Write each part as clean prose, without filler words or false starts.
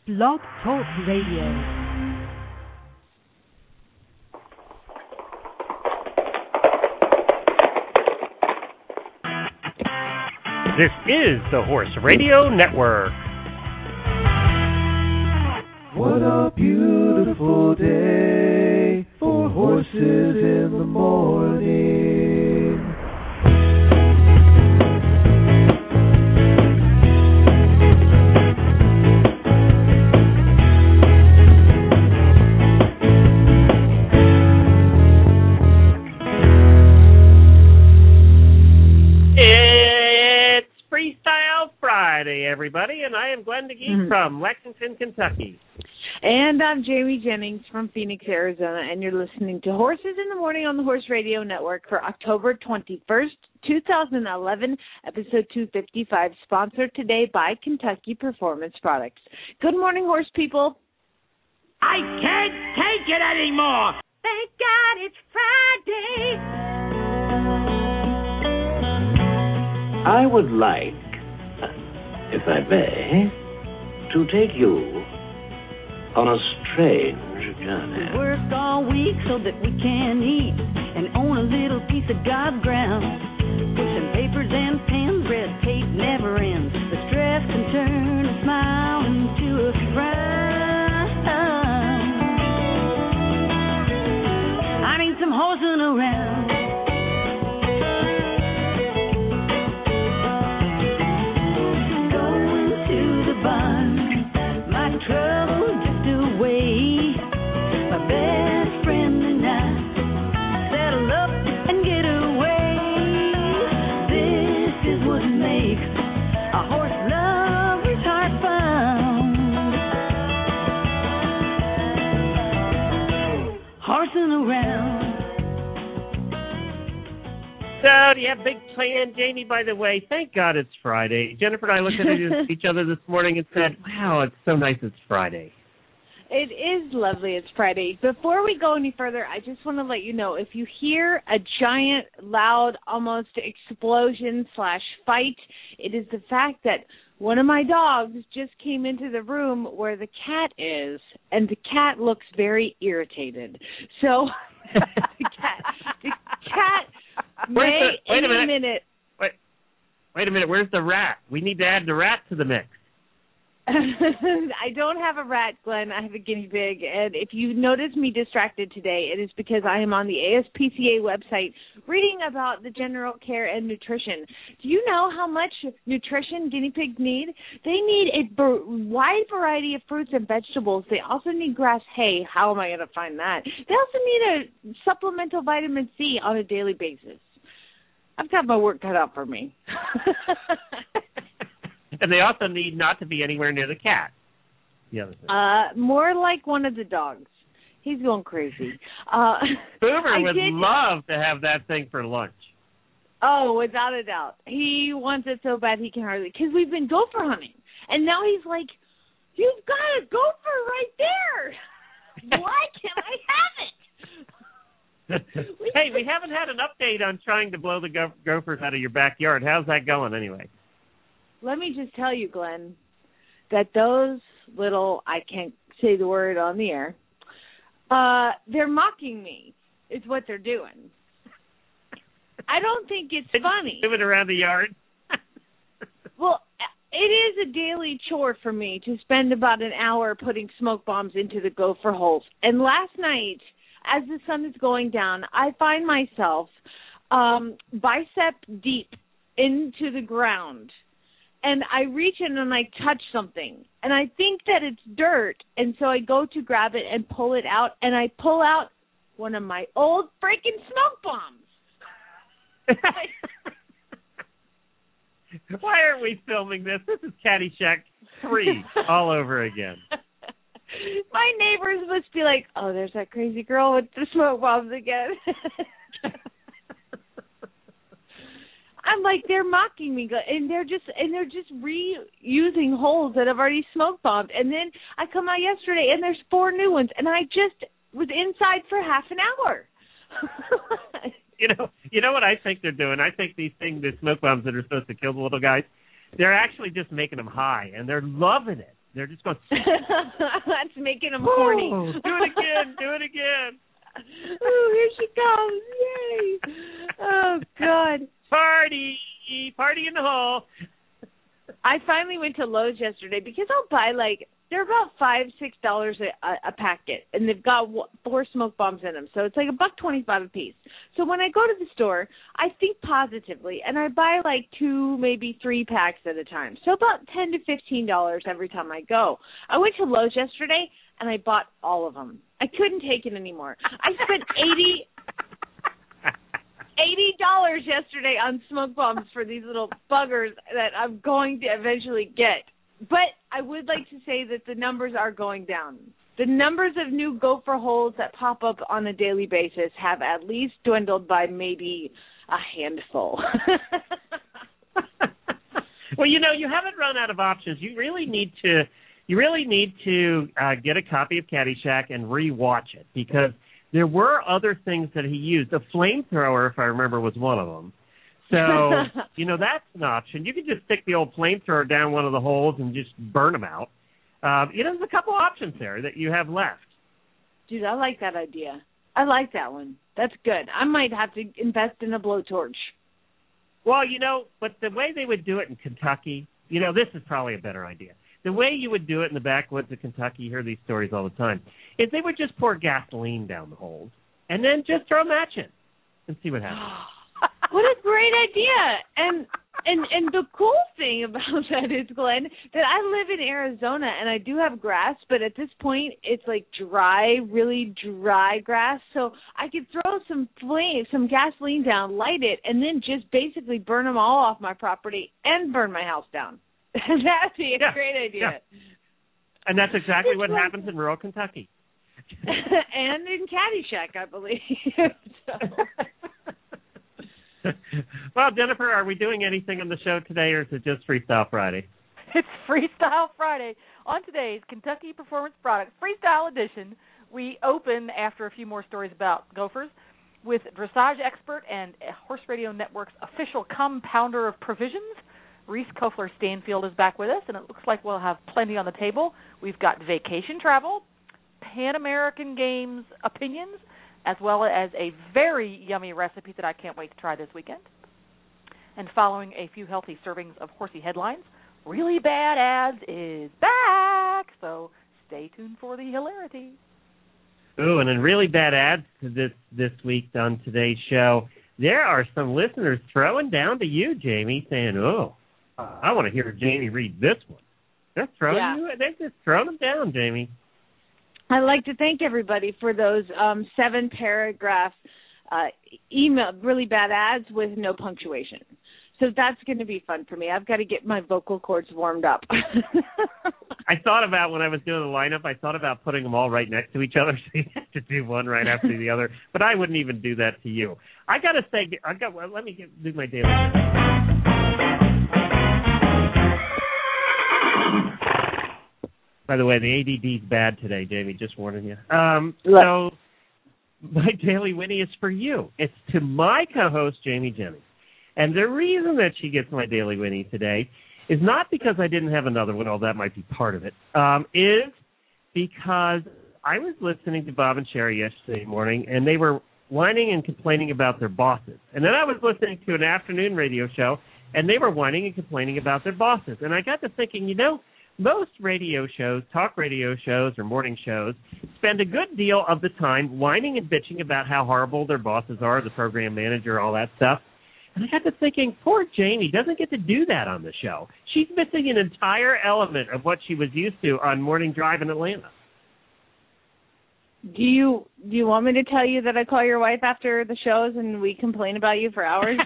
Blog Talk Radio. This is the Horse Radio Network. What a beautiful day for horses in the morning. Friday, everybody, and I am Glenn McGee from Lexington, Kentucky. And I'm Jamie Jennings from Phoenix, Arizona, and you're listening to Horses in the Morning on the Horse Radio Network for October 21st, 2011, episode 255, sponsored today by Kentucky Performance Products. Good morning, horse people. I can't take it anymore. Thank God it's Friday. I would like, if I may, to take you on a strange journey. We work all week so that we can eat and own a little piece of God's ground. Pushing papers and pens, red tape never ends. The stress can turn a smile into a frown. I need some horsing around. So, do you have a big plan, Jamie? By the way, thank God it's Friday. Jennifer and I looked at each other this morning and said, wow, it's so nice it's Friday. It is lovely it's Friday. Before we go any further, I just want to let you know, if you hear a giant, loud, almost explosion/fight, it is the fact that one of my dogs just came into the room where the cat is, and the cat looks very irritated. So, the cat may in a minute. Wait a minute. Where's the rat? We need to add the rat to the mix. I don't have a rat, Glenn. I have a guinea pig. And if you notice me distracted today, it is because I am on the ASPCA website reading about the general care and nutrition. Do you know how much nutrition guinea pigs need? They need a wide variety of fruits and vegetables. They also need grass hay. How am I going to find that? They also need a supplemental vitamin C on a daily basis. I've got my work cut out for me. And they also need not to be anywhere near the cat. The other thing. More like one of the dogs. He's going crazy. Boomer would love to have that thing for lunch. Oh, without a doubt. He wants it so bad he can hardly. Because we've been gopher hunting. And now he's like, you've got a gopher right there. Why can't I have it? Hey, we haven't had an update on trying to blow the gophers out of your backyard. How's that going anyway? Let me just tell you, Glenn, that those little, I can't say the word on the air, they're mocking me, is what they're doing. I don't think it's funny. Moving around the yard? Well, it is a daily chore for me to spend about an hour putting smoke bombs into the gopher holes. And last night, as the sun is going down, I find myself bicep deep into the ground. And I reach in and I touch something. And I think that it's dirt. And so I go to grab it and pull it out. And I pull out one of my old freaking smoke bombs. Why aren't we filming this? This is Caddyshack 3 all over again. My neighbors must be like, oh, there's that crazy girl with the smoke bombs again. I'm like, they're mocking me, and they're just reusing holes that I've already smoke bombed. And then I come out yesterday, and there's 4 new ones, and I just was inside for half an hour. You know what I think they're doing? I think the smoke bombs that are supposed to kill the little guys, they're actually just making them high, and they're loving it. They're just going. That's making them horny. Do it again. Do it again. Oh, here she comes! Yay! Oh God! Party in the hall. I finally went to Lowe's yesterday because I'll buy they're about $5-6 a packet, and they've got 4 smoke bombs in them, so it's like $1.25 a piece. So when I go to the store, I think positively, and I buy 2, maybe 3 packs at a time. So about $10 to $15 every time I go. I went to Lowe's yesterday, and I bought all of them. I couldn't take it anymore. I spent $80 yesterday on smoke bombs for these little buggers that I'm going to eventually get. But I would like to say that the numbers are going down. The numbers of new gopher holes that pop up on a daily basis have at least dwindled by maybe a handful. Well, you haven't run out of options. You really need to get a copy of Caddyshack and rewatch it, because there were other things that he used. A flamethrower, if I remember, was one of them. So, that's an option. You could just stick the old flamethrower down one of the holes and just burn them out. There's a couple options there that you have left. Dude, I like that idea. I like that one. That's good. I might have to invest in a blowtorch. Well, but the way they would do it in Kentucky, this is probably a better idea. The way you would do it in the backwoods of Kentucky, you hear these stories all the time, is they would just pour gasoline down the holes and then just throw a match in and see what happens. What a great idea. And the cool thing about that is, Glenn, that I live in Arizona and I do have grass, but at this point it's dry, really dry grass. So I could throw some gasoline down, light it, and then just basically burn them all off my property and burn my house down. That'd be a great idea. Yeah. And that's exactly what happens in rural Kentucky. And in Caddyshack, I believe. Well, Jennifer, are we doing anything on the show today, or is it just Freestyle Friday? It's Freestyle Friday. On today's Kentucky Performance Products Freestyle Edition, we open, after a few more stories about gophers, with dressage expert and Horse Radio Network's official compounder of provisions. Reese Kofler Stanfield is back with us, and it looks like we'll have plenty on the table. We've got vacation travel, Pan American Games opinions, as well as a very yummy recipe that I can't wait to try this weekend. And following a few healthy servings of horsey headlines, Really Bad Ads is back, so stay tuned for the hilarity. Ooh, and in Really Bad Ads this week on today's show, there are some listeners throwing down to you, Jamie, saying, I want to hear Jamie read this one. They're just throwing them down, Jamie. I'd like to thank everybody for those 7-paragraph email, Really Bad Ads with no punctuation. So that's going to be fun for me. I've got to get my vocal cords warmed up. I thought about, when I was doing the lineup, I thought about putting them all right next to each other, so you have to do one right after the other. But I wouldn't even do that to you. I got to say, let me do my daily. By the way, the ADD's bad today, Jamie, just warning you. So my Daily Winnie is for you. It's to my co-host, Jamie Jennings. And the reason that she gets my Daily Winnie today is not because I didn't have another one, although that might be part of it, is because I was listening to Bob and Sherry yesterday morning, and they were whining and complaining about their bosses. And then I was listening to an afternoon radio show, and they were whining and complaining about their bosses. And I got to thinking, most radio shows, talk radio shows or morning shows, spend a good deal of the time whining and bitching about how horrible their bosses are, the program manager, all that stuff. And I got to thinking, poor Jamie doesn't get to do that on the show. She's missing an entire element of what she was used to on Morning Drive in Atlanta. Do you want me to tell you that I call your wife after the shows and we complain about you for hours?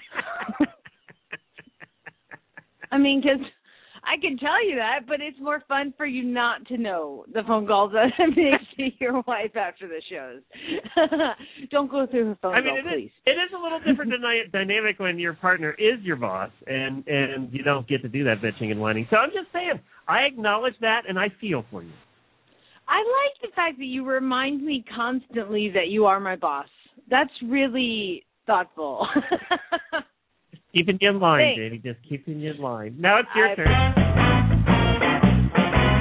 I mean, because I can tell you that, but it's more fun for you not to know the phone calls that I make to your wife after the shows. Don't go through her phone call, please. It is a little different dynamic when your partner is your boss and you don't get to do that bitching and whining. So I'm just saying, I acknowledge that and I feel for you. I like the fact that you remind me constantly that you are my boss. That's really thoughtful. Keeping you in line, Jamie. Just keeping you in line. Now it's your turn.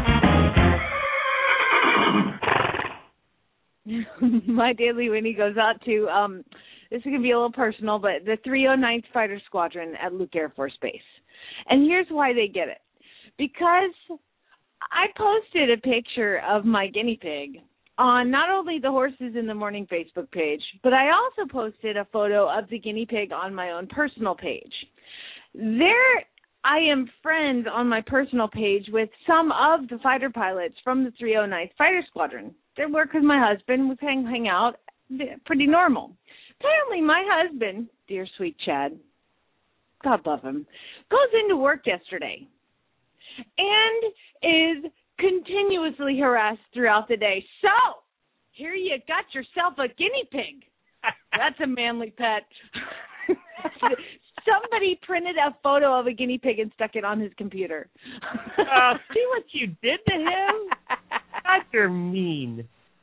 my Daily Winnie goes out to, this is going to be a little personal, but the 309th Fighter Squadron at Luke Air Force Base. And here's why they get it. Because I posted a picture of my guinea pig on not only the Horses in the Morning Facebook page, but I also posted a photo of the guinea pig on my own personal page. There I am friends on my personal page with some of the fighter pilots from the 309th Fighter Squadron. They work with my husband. We hang out. Pretty normal. Apparently my husband, dear sweet Chad, God love him, goes into work yesterday and is continuously harassed throughout the day. So, here you got yourself a guinea pig. That's a manly pet. Somebody printed a photo of a guinea pig and stuck it on his computer. See what you did to him? God, you're mean.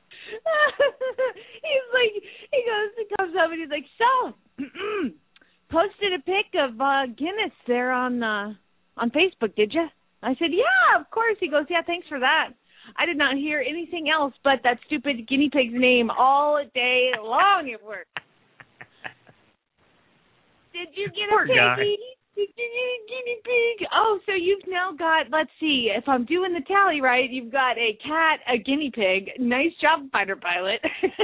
He comes up and he's like, so, posted a pic of Guinness there on Facebook, did you? I said, yeah, of course. He goes, yeah, thanks for that. I did not hear anything else but that stupid guinea pig's name all day long at work. Did you get a piggy? Did you get a guinea pig? Oh, so you've now got, let's see, if I'm doing the tally right, you've got a cat, a guinea pig. Nice job, fighter pilot.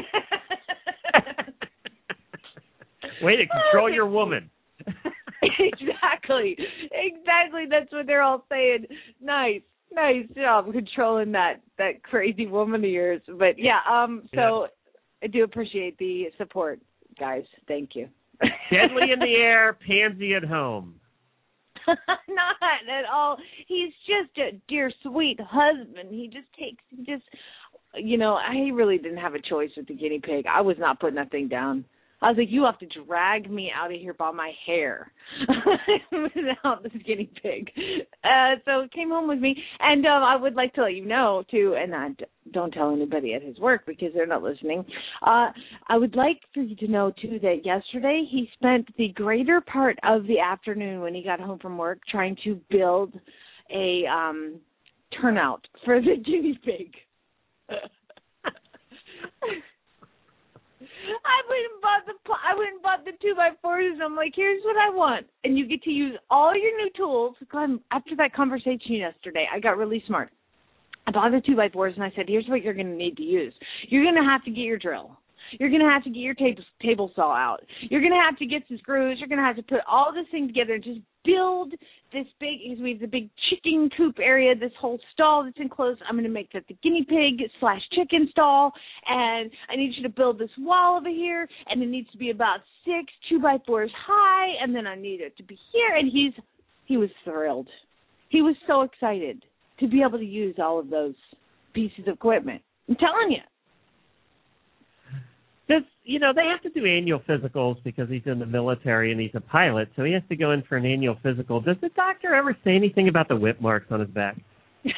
Way to control your woman. Exactly. That's what they're all saying. Nice job controlling that crazy woman of yours. But yeah, so I do appreciate the support, guys. Thank you. Deadly in the air, pansy at home. Not at all. He's just a dear, sweet husband. I really didn't have a choice with the guinea pig. I was not putting that thing down. I was like, you have to drag me out of here by my hair without this guinea pig. So it came home with me. And I would like to let you know, too, and don't tell anybody at his work because they're not listening. I would like for you to know, too, that yesterday he spent the greater part of the afternoon when he got home from work trying to build a turnout for the guinea pig. I went and bought the 2x4s, and I'm like, here's what I want. And you get to use all your new tools. After that conversation yesterday, I got really smart. I bought the 2x4s, and I said, here's what you're going to need to use. You're going to have to get your drill. You're going to have to get your table saw out. You're going to have to get some screws. You're going to have to put all this thing together and just build this big, because we have the big chicken coop area, this whole stall that's enclosed. I'm going to make that the guinea pig / chicken stall, and I need you to build this wall over here, and it needs to be about 6 2x4s high, and then I need it to be here. And he was thrilled. He was so excited to be able to use all of those pieces of equipment. I'm telling you. They have to do annual physicals because he's in the military and he's a pilot, so he has to go in for an annual physical. Does the doctor ever say anything about the whip marks on his back? Shut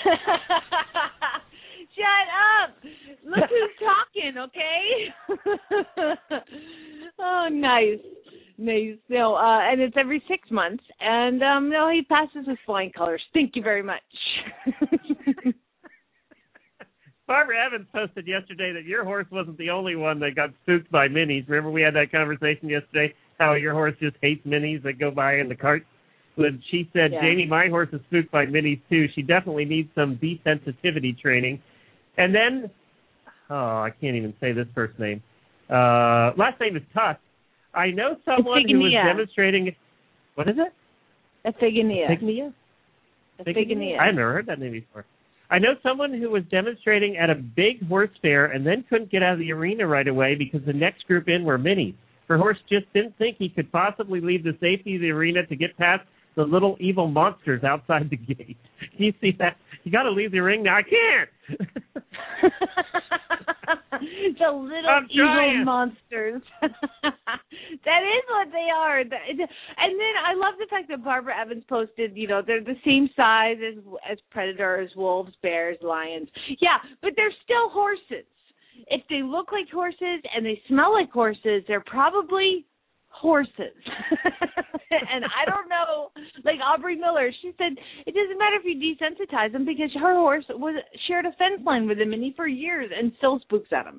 up! Look who's talking, okay? Oh, nice. No, and it's every 6 months, and no, he passes with flying colors. Thank you very much. Barbara Evans posted yesterday that your horse wasn't the only one that got spooked by minis. Remember we had that conversation yesterday, how your horse just hates minis that go by in the cart? When she said, yeah. Jamie, my horse is spooked by minis too. She definitely needs some desensitivity training. And then, I can't even say this first name. Last name is Tuss. I know someone who was demonstrating. What is it? Aphigonia. Aphigonia? I've never heard that name before. I know someone who was demonstrating at a big horse fair and then couldn't get out of the arena right away because the next group in were minis. Her horse just didn't think he could possibly leave the safety of the arena to get past the little evil monsters outside the gate. Can you see that? You got to leave the ring now. I can't. The little evil monsters. That is what they are. And then I love the fact that Barbara Evans posted, they're the same size as predators, wolves, bears, lions. Yeah, but they're still horses. If they look like horses and they smell like horses, they're probably horses. And I don't know, like Aubrey Miller, she said it doesn't matter if you desensitize them because her horse shared a fence line with a mini for years and still spooks at him.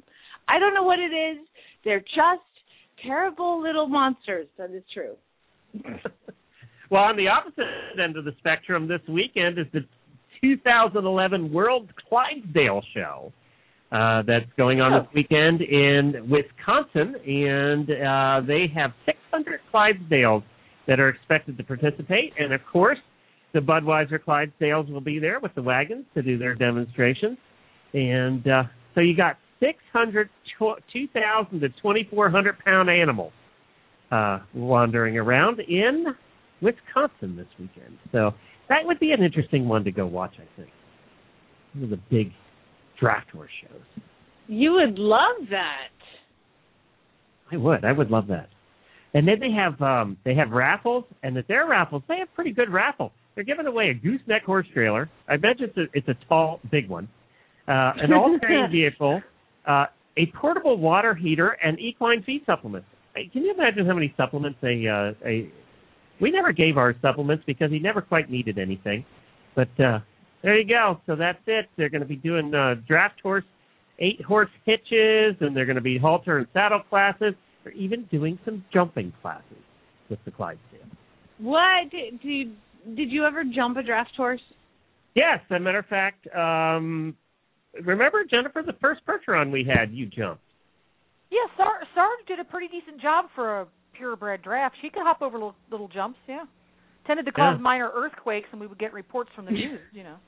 I don't know what it is. They're just terrible little monsters. That is true. Well, on the opposite end of the spectrum this weekend is the 2011 World Clydesdale Show. That's going on this weekend in Wisconsin, and they have 600 Clydesdales that are expected to participate. And, of course, the Budweiser Clydesdales will be there with the wagons to do their demonstrations. And so you got 600 2,000 to 2,400-pound animals wandering around in Wisconsin this weekend. So that would be an interesting one to go watch, I think. One of the big draft horse shows. You would love that. I would love that. And then they have raffles, and at their raffles, they have pretty good raffles. They're giving away a gooseneck horse trailer. I bet it's a tall, big one. An all-terrain vehicle, a portable water heater, and equine feed supplements. Can you imagine how many supplements we never gave our supplements because he never quite needed anything. But there you go. So that's it. They're going to be doing draft horse, 8-horse hitches, and they're going to be halter and saddle classes. They're even doing some jumping classes with the Clydesdale. What? Did you ever jump a draft horse? Yes. As a matter of fact, remember, Jennifer, the first Percheron we had, you jumped. Yeah, Sarge did a pretty decent job for a purebred draft. She could hop over little jumps, yeah. Tended to cause minor earthquakes, and we would get reports from the news, you know.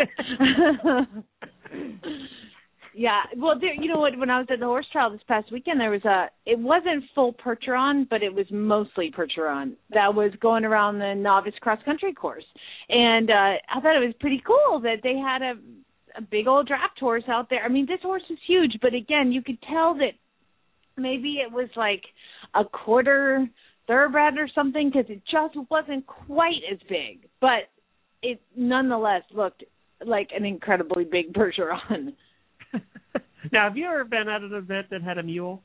Yeah, well, you know what? When I was at the horse trial this past weekend, it wasn't full Percheron, but it was mostly Percheron that was going around the novice cross country course, and I thought it was pretty cool that they had a big old draft horse out there. I mean, this horse is huge, but again, you could tell that maybe it was like a quarter thoroughbred or something because it just wasn't quite as big, but it nonetheless looked like an incredibly big Percheron. Now, have you ever been at an event that had a mule?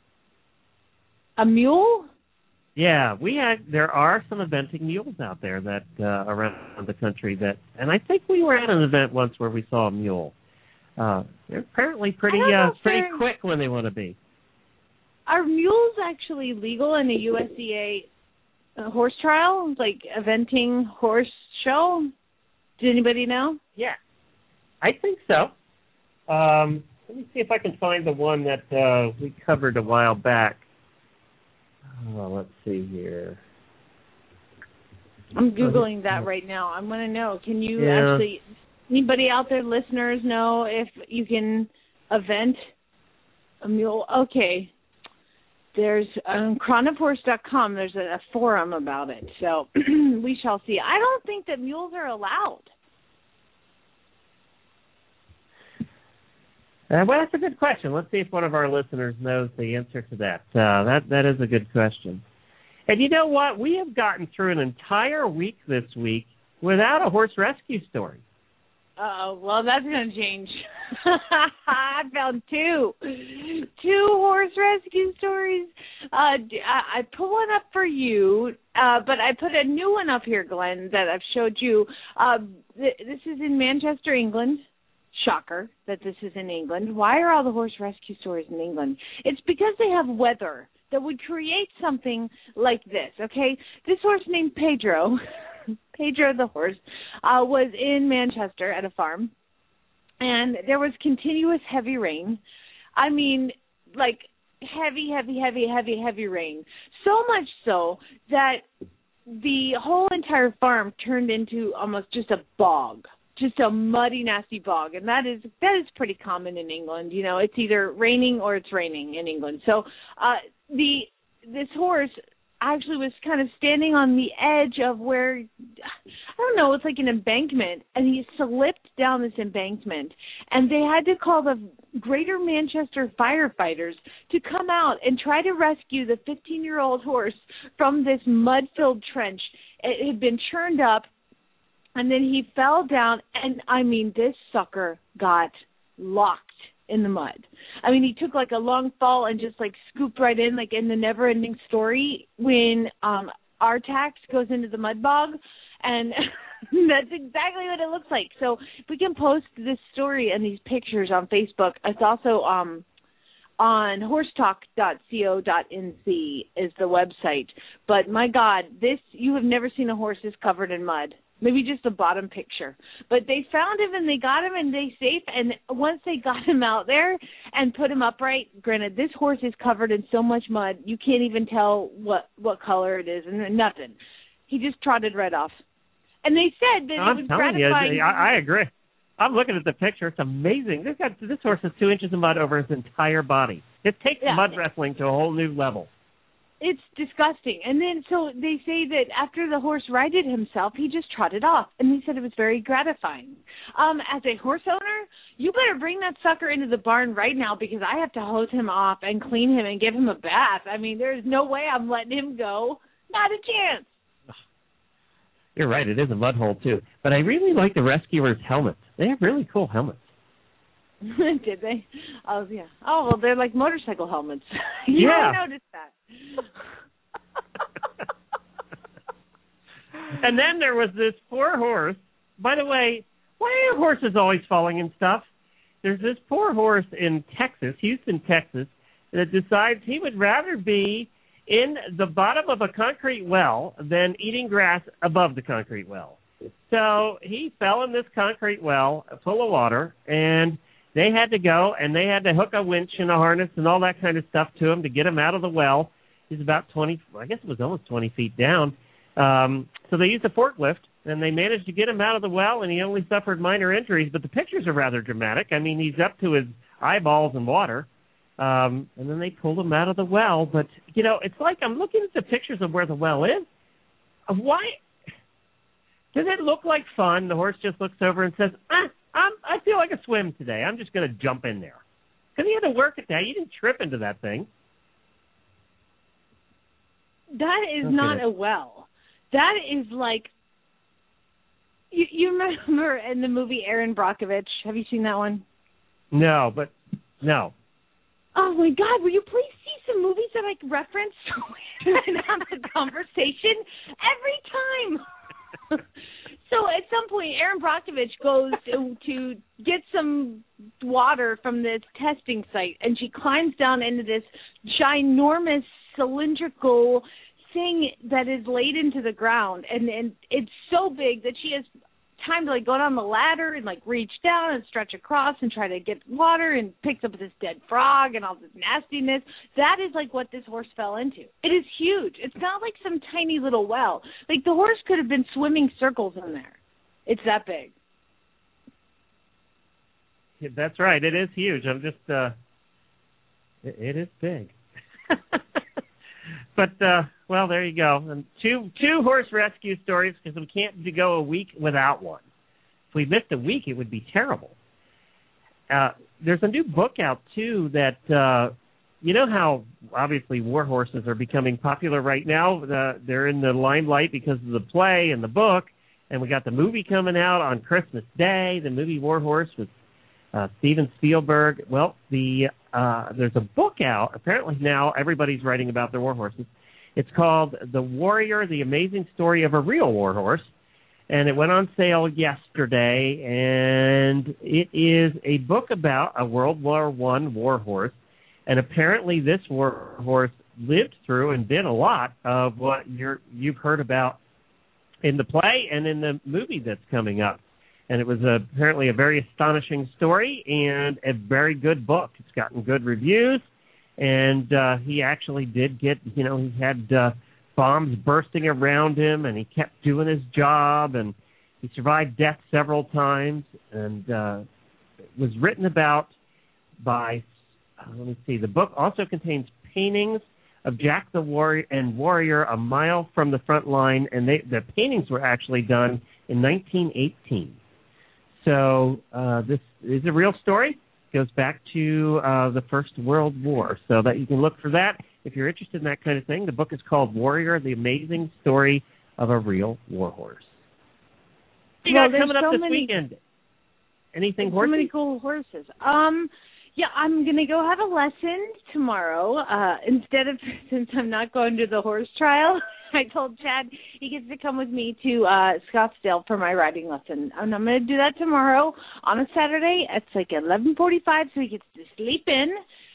A mule? Yeah, there are some eventing mules out there that around the country and I think we were at an event once where we saw a mule. They're apparently pretty quick when they want to be. Are mules actually legal in a USDA horse trial, like eventing horse show? Does anybody know? Yeah, I think so. Let me see if I can find the one that we covered a while back. Let's see here. I'm Googling that right now. I want to know, can you actually, anybody out there, listeners, know if you can event a mule? Okay. There's on chronofhorse.com, there's a forum about it. So we shall see. I don't think that mules are allowed. Well, that's a good question. Let's see if one of our listeners knows the answer to that. That is a good question. And you know what? We have gotten through an entire week this week without a horse rescue story. Well, that's going to change. I found two horse rescue stories. I put one up for you, but I put a new one up here, Glenn, that I've showed you. This is in Manchester, England. Shocker that this is in England. Why are all the horse rescue stories in England? It's because they have weather that would create something like this, okay? This horse named Pedro, Pedro the horse, was in Manchester at a farm, and there was continuous heavy rain. I mean, like heavy rain. So much so that the whole entire farm turned into almost just a bog. Just a muddy, nasty bog, and that is pretty common in England. You know, it's either raining or it's raining in England. So this horse actually was kind of standing on the edge of where, I don't know, it's like an embankment, and he slipped down this embankment, and they had to call the Greater Manchester firefighters to come out and try to rescue the 15-year-old horse from this mud-filled trench. It had been churned up. And then he fell down, and, I mean, this sucker got locked in the mud. I mean, he took, like, a long fall and just, like, scooped right in, like in the Never-Ending Story when Artax goes into the mud bog, and that's exactly what it looks like. So we can post this story and these pictures on Facebook. It's also on horsetalk.co.nz is the website. But my God, you have never seen a horse this covered in mud. Maybe just the bottom picture. But they found him and they got him and they safe. And once they got him out there and put him upright, granted, this horse is covered in so much mud, you can't even tell what color it is and nothing. He just trotted right off. And they said that it was gratifying. I agree. I'm looking at the picture. It's amazing. This horse has 2 inches of mud over his entire body. It takes mud wrestling to a whole new level. It's disgusting. And then so they say that after the horse righted himself, he just trotted off. And he said it was very gratifying. As a horse owner, you better bring that sucker into the barn right now because I have to hose him off and clean him and give him a bath. I mean, there's no way I'm letting him go. Not a chance. You're right. It is a mud hole, too. But I really like the rescuers' helmets. They have really cool helmets. Did they? Oh, yeah. Oh, well, they're like motorcycle helmets. You noticed that. And then there was this poor horse. By the way, why are horses always falling in stuff? There's this poor horse in Texas, Houston, Texas, that decides he would rather be in the bottom of a concrete well than eating grass above the concrete well. So he fell in this concrete well full of water, and they had to go, and they had to hook a winch and a harness and all that kind of stuff to him to get him out of the well. He's about 20, I guess it was almost 20 feet down. So they used a forklift, and they managed to get him out of the well, and he only suffered minor injuries. But the pictures are rather dramatic. I mean, he's up to his eyeballs in water. And then they pulled him out of the well. But, it's like I'm looking at the pictures of where the well is. Why? Does it look like fun? The horse just looks over and says, I feel like a swim today. I'm just going to jump in there. Because he had to work at that. You didn't trip into that thing. That is not a well. That is like, you remember in the movie Erin Brockovich? Have you seen that one? No. Oh, my God, will you please see some movies that I reference and have a conversation every time? So at some point, Erin Brockovich goes to get some water from this testing site, and she climbs down into this ginormous cylindrical thing that is laid into the ground, and it's so big that she has time to go down the ladder and reach down and stretch across and try to get water, and picks up this dead frog and all this nastiness. That is what this horse fell into. It is huge. It's not like some tiny little well. The horse could have been swimming circles in there. It's that big. Yeah, that's right. It is huge. I'm just it is big. But well, there you go. And two horse rescue stories, because we can't go a week without one. If we missed a week, it would be terrible. There's a new book out too that you know how obviously war horses are becoming popular right now. They're in the limelight because of the play and the book, and we got the movie coming out on Christmas Day. The movie War Horse with Steven Spielberg. Well, there's a book out. Apparently now everybody's writing about their war horses. It's called The Warrior, The Amazing Story of a Real War Horse. And it went on sale yesterday. And it is a book about a World War I war horse. And apparently this war horse lived through and did a lot of what you've heard about in the play and in the movie that's coming up. And it was apparently a very astonishing story and a very good book. It's gotten good reviews. And he actually did get, he had bombs bursting around him, and he kept doing his job, and he survived death several times. And it was written about by, let me see, the book also contains paintings of Jack the Warrior a mile from the front line, and the paintings were actually done in 1918. So this is a real story. It goes back to the First World War. So that you can look for that if you're interested in that kind of thing. The book is called Warrior, The Amazing Story of a Real War Horse. You got coming up this weekend? Anything horsey? So many cool horses. Yeah, I'm going to go have a lesson tomorrow. Since I'm not going to the horse trial, I told Chad he gets to come with me to Scottsdale for my riding lesson. And I'm going to do that tomorrow on a Saturday. It's 11:45, so he gets to sleep in.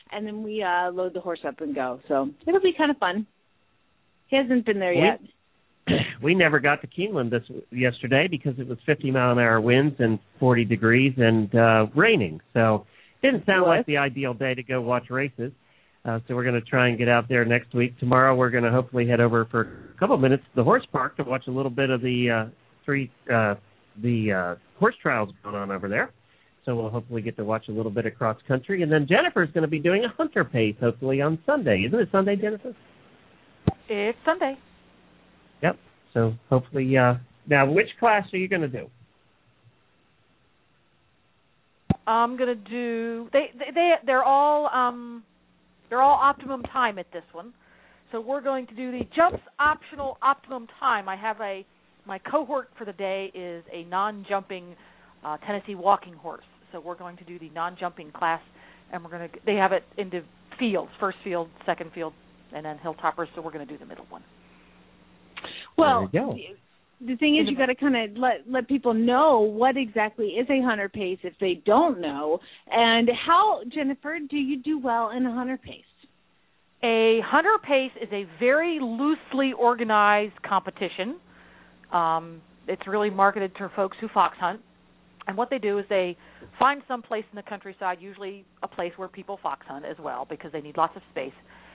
and then we load the horse up and go. So it'll be kind of fun. He hasn't been there yet. We never got to Keeneland yesterday because it was 50-mile-an-hour winds and 40 degrees and raining. So it didn't sound like the ideal day to go watch races. So we're going to try and get out there next week. Tomorrow we're going to hopefully head over for a couple of minutes to the horse park to watch a little bit of the horse trials going on over there. So we'll hopefully get to watch a little bit of cross country. And then Jennifer's going to be doing a hunter pace hopefully on Sunday. Isn't it Sunday, Jennifer? It's Sunday. Yep. So hopefully, now which class are you going to do? I'm going to do. They're all optimum time at this one. So we're going to do the jumps optional optimum time. I have my cohort for the day is a non-jumping Tennessee walking horse. So we're going to do the non-jumping class, and they have it into fields: first field, second field, and then hilltoppers. So we're going to do the middle one. Well, the thing is, you got to kind of let people know what exactly is a hunter pace if they don't know, and how, Jennifer, do you do well in a hunter pace? A hunter pace is a very loosely organized competition. It's really marketed to folks who fox hunt, and what they do is they find some place in the countryside, usually a place where people fox hunt as well, because they need lots of space,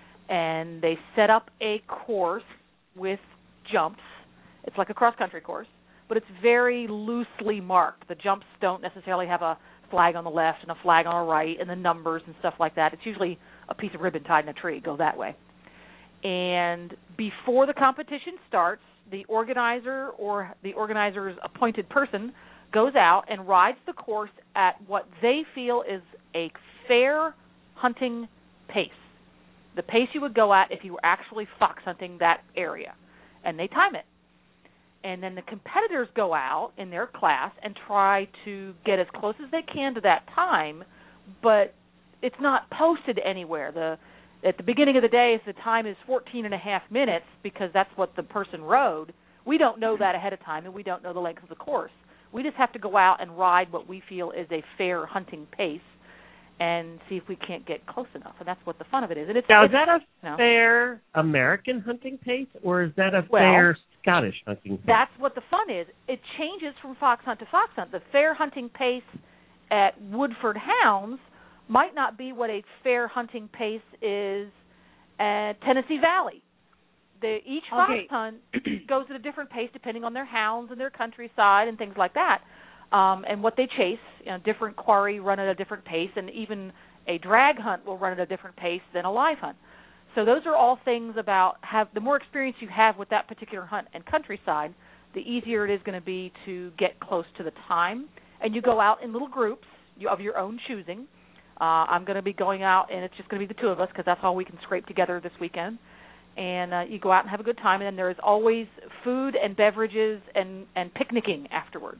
and they set up a course with jumps. It's like a cross-country course, but it's very loosely marked. The jumps don't necessarily have a flag on the left and a flag on the right and the numbers and stuff like that. It's usually a piece of ribbon tied in a tree. Go that way. And before the competition starts, the organizer or the organizer's appointed person goes out and rides the course at what they feel is a fair hunting pace, the pace you would go at if you were actually fox hunting that area. And they time it. And then the competitors go out in their class and try to get as close as they can to that time, but it's not posted anywhere. At the beginning of the day, if the time is 14 and a half minutes, because that's what the person rode, we don't know that ahead of time, and we don't know the length of the course. We just have to go out and ride what we feel is a fair hunting pace and see if we can't get close enough, and that's what the fun of it is. And is that a fair American hunting pace, or is that a fair Scottish hunting pace? That's what the fun is. It changes from fox hunt to fox hunt. The fair hunting pace at Woodford Hounds might not be what a fair hunting pace is at Tennessee Valley. Each fox hunt goes at a different pace depending on their hounds and their countryside and things like that. And what they chase, different quarry run at a different pace, and even a drag hunt will run at a different pace than a live hunt. So those are all things about the more experience you have with that particular hunt and countryside, the easier it is going to be to get close to the time. And you go out in little groups of your own choosing. I'm going to be going out, and it's just going to be the two of us because that's all we can scrape together this weekend. And you go out and have a good time, and then there is always food and beverages and picnicking afterwards.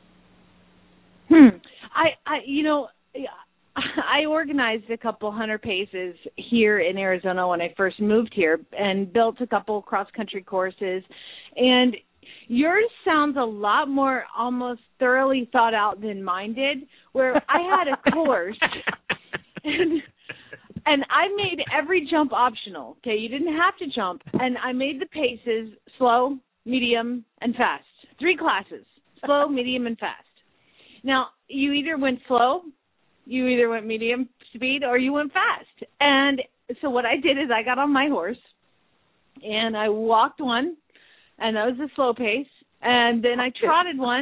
I organized a couple hunter paces here in Arizona when I first moved here and built a couple cross-country courses. And yours sounds a lot more almost thoroughly thought out than mine did, where I had a course and I made every jump optional. Okay, you didn't have to jump. And I made the paces slow, medium, and fast. 3 classes, slow, medium, and fast. Now, you either went slow, you either went medium speed, or you went fast. And so what I did is I got on my horse, and I walked one, and that was the slow pace. And then I trotted one,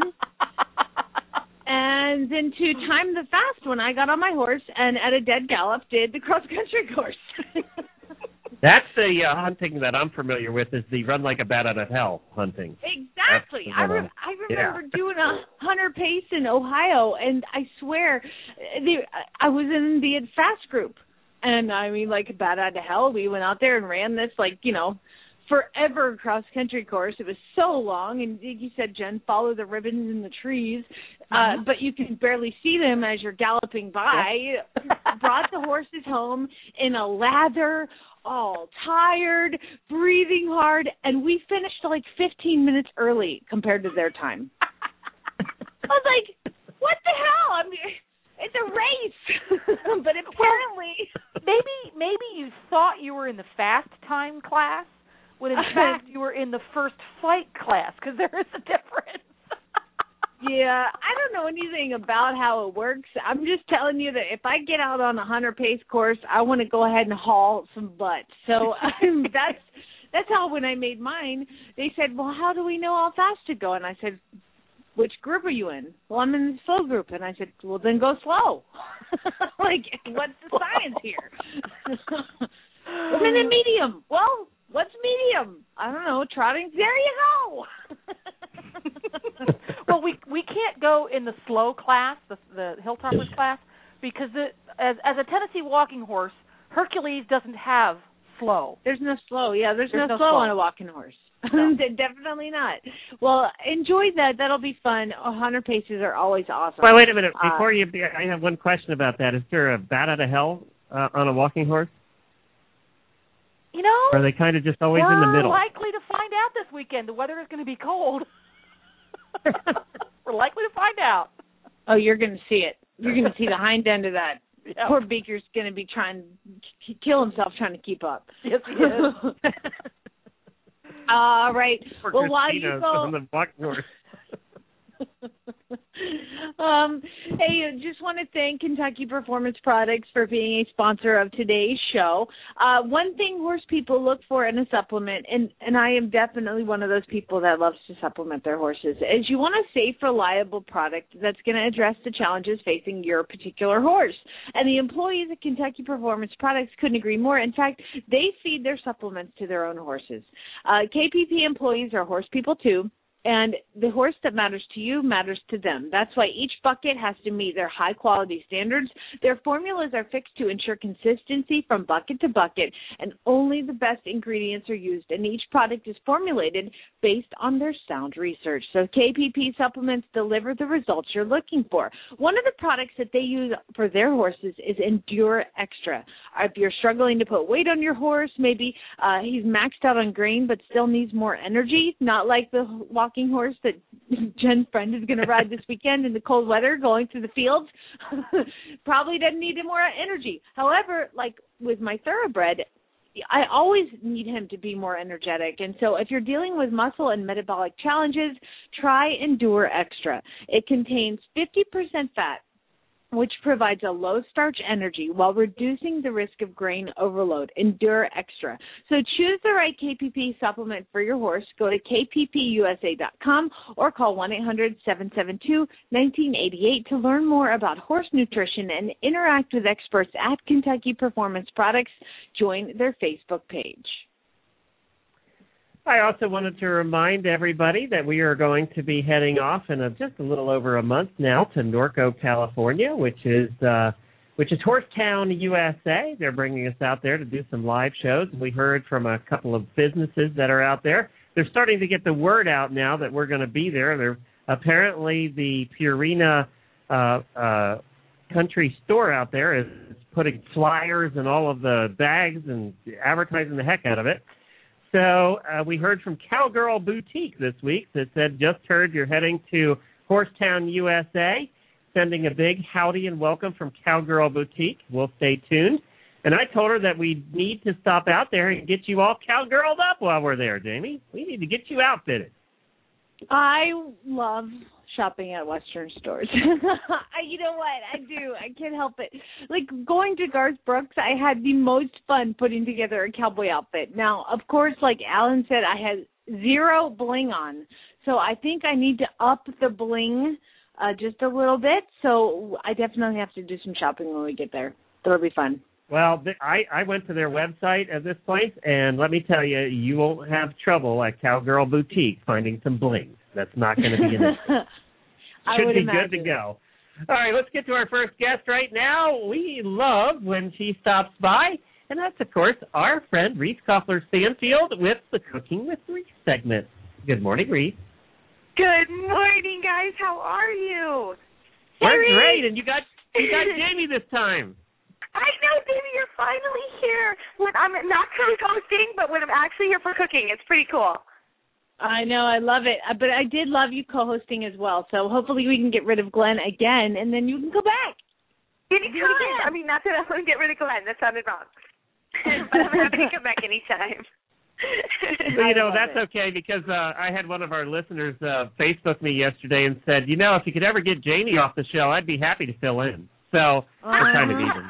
and then to time the fast one, I got on my horse and at a dead gallop did the cross-country course. That's the hunting that I'm familiar with, is the run like a bat out of hell hunting. Exactly. I remember doing a hunter pace in Ohio, and I swear, I was in the fast group. And, I mean, like a bat out of hell, we went out there and ran this, forever cross-country course. It was so long, and you said, Jen, follow the ribbons in the trees, but you can barely see them as you're galloping by. Brought the horses home in a lather, all tired, breathing hard, and we finished 15 minutes early compared to their time. I was like, what the hell? I mean, it's a race. But apparently maybe you thought you were in the fast time class, when in fact you were in the first flight class, because there is a difference. Yeah, I don't know anything about how it works. I'm just telling you that if I get out on a hunter pace course, I want to go ahead and haul some butt. So that's how when I made mine, they said, well, how do we know how fast to go? And I said, which group are you in? Well, I'm in the slow group. And I said, well, then go slow. Like, what's the science here? I'm in the medium. Well, what's medium? I don't know. Trotting. There you go. Well, we can't go in the slow class, the Hilltoppers class, because as a Tennessee walking horse, Hercules doesn't have slow. There's no slow. Yeah, there's no slow on a walking horse. No. Definitely not. Well, enjoy that. That'll be fun. 100 paces are always awesome. Well, wait a minute. Before I have one question about that. Is there a bat out of hell on a walking horse? You know, or are they kind of just always in the middle? We're likely to find out this weekend. The weather is going to be cold. We're likely to find out. Oh, you're going to see it. You're going to see the hind end of that. Yep. Poor Beaker's going to be trying to kill himself trying to keep up. Yes, he is. All right. Poor well, while you go on the walking horse. Hey, just want to thank Kentucky Performance Products for being a sponsor of today's show. One thing horse people look for in a supplement, and I am definitely one of those people that loves to supplement their horses, is you want a safe, reliable product that's going to address the challenges facing your particular horse. And the employees at Kentucky Performance Products couldn't agree more. In fact, they feed their supplements to their own horses. KPP employees are horse people too. And the horse that matters to you matters to them. That's why each bucket has to meet their high-quality standards. Their formulas are fixed to ensure consistency from bucket to bucket, and only the best ingredients are used. And each product is formulated based on their sound research. So KPP supplements deliver the results you're looking for. One of the products that they use for their horses is Endure Extra. If you're struggling to put weight on your horse, maybe he's maxed out on grain but still needs more energy, not like the walking horse that Jen's friend is going to ride this weekend in the cold weather going through the fields, probably doesn't need more energy. However, like with my thoroughbred, I always need him to be more energetic. And so if you're dealing with muscle and metabolic challenges, try Endure Extra. It contains 50% fat, which provides a low-starch energy while reducing the risk of grain overload. Endure Extra. So choose the right KPP supplement for your horse. Go to kppusa.com or call 1-800-772-1988 to learn more about horse nutrition and interact with experts at Kentucky Performance Products. Join their Facebook page. I also wanted to remind everybody that we are going to be heading off in just a little over a month now to Norco, California, which is Horsetown, USA. They're bringing us out there to do some live shows. We heard from a couple of businesses that are out there. They're starting to get the word out now that we're going to be there. They're apparently the Purina country store out there is putting flyers in all of the bags and advertising the heck out of it. So we heard from Cowgirl Boutique this week that said, just heard you're heading to Horsetown, USA. Sending a big howdy and welcome from Cowgirl Boutique. We'll stay tuned. And I told her that we need to stop out there and get you all cowgirled up while we're there, Jamie. We need to get you outfitted. I love shopping at Western stores. You know what? I do. I can't help it. Like going to Garth Brooks, I had the most fun putting together a cowboy outfit. Now, of course, like Alan said, I had zero bling on. So I think I need to up the bling just a little bit. So I definitely have to do some shopping when we get there. That'll be fun. Well, I went to their website at this place, and let me tell you, you won't have trouble at Cowgirl Boutique finding some bling. That's not going to be an issue. Should be good to go. All right, let's get to our first guest right now. We love when she stops by, and that's, of course, our friend Reese Koffler-Stanfield with the Cooking with Reese segment. Good morning, Reese. Good morning, guys. How are you? We're great, and you got Jamie this time. I know, baby, you're finally here. When I'm not co-hosting, but when I'm actually here for cooking, it's pretty cool. I know, I love it. But I did love you co-hosting as well. So hopefully we can get rid of Glenn again, and then you can go back. Anytime. I mean, not that I want to get rid of Glenn. That sounded wrong. But I'm happy to come back anytime. Well, that's okay, because I had one of our listeners Facebook me yesterday and said, if you could ever get Jamie off the show, I'd be happy to fill in. So we're kind of even.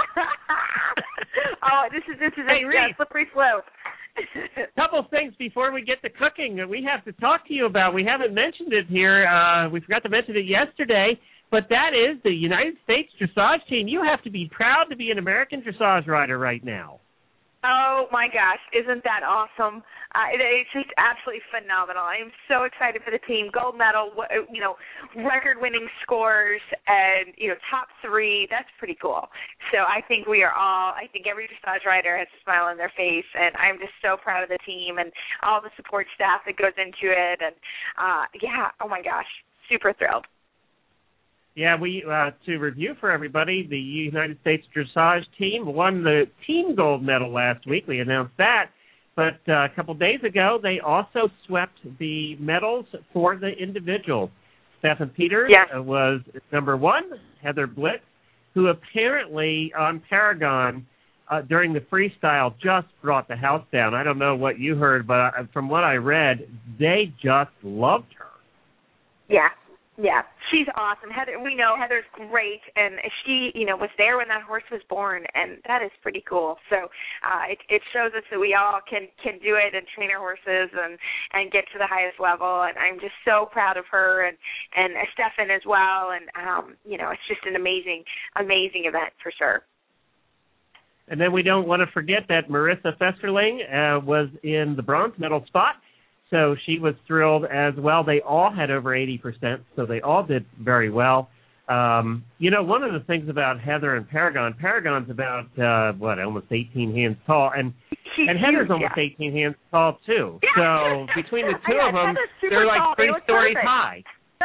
This is a slippery slope. Couple of things before we get to cooking that we have to talk to you about. We haven't mentioned it here. We forgot to mention it yesterday, but that is the United States Dressage Team. You have to be proud to be an American dressage rider right now. Oh, my gosh. Isn't that awesome? It's just absolutely phenomenal. I'm so excited for the team. Gold medal, record-winning scores, and, top 3. That's pretty cool. So I think I think every dressage rider has a smile on their face, and I'm just so proud of the team and all the support staff that goes into it. And, oh, my gosh, super thrilled. Yeah, we to review for everybody, the United States Dressage Team won the team gold medal last week. We announced that. But a couple days ago, they also swept the medals for the individuals. Stephen Peters was number 1, Heather Blitz, who apparently on Paragon during the freestyle just brought the house down. I don't know what you heard, but from what I read, they just loved her. Yeah, she's awesome. Heather, we know Heather's great, and she, was there when that horse was born, and that is pretty cool. So it shows us that we all can do it and train our horses and get to the highest level. And I'm just so proud of her and Stefan as well. And it's just an amazing event for sure. And then we don't want to forget that Marissa Festerling was in the bronze medal spot. So she was thrilled as well. They all had over 80%, so they all did very well. One of the things about Heather and Paragon's about, almost 18 hands tall, and Heather's almost 18 hands tall, too. So between the two of them, they're like 3 stories high.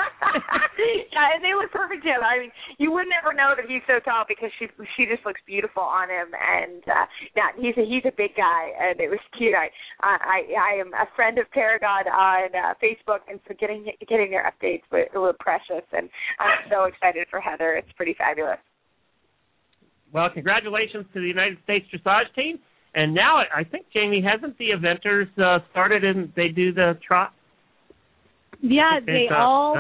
And they look perfect together. I mean, you would never know that he's so tall because she just looks beautiful on him. And he's a big guy, and it was cute. I am a friend of Paragon on Facebook, and so getting their updates were precious. And I'm so excited for Heather. It's pretty fabulous. Well, congratulations to the United States Dressage Team. And now I think, Jamie, hasn't the eventers started and they do the trot? Yeah, they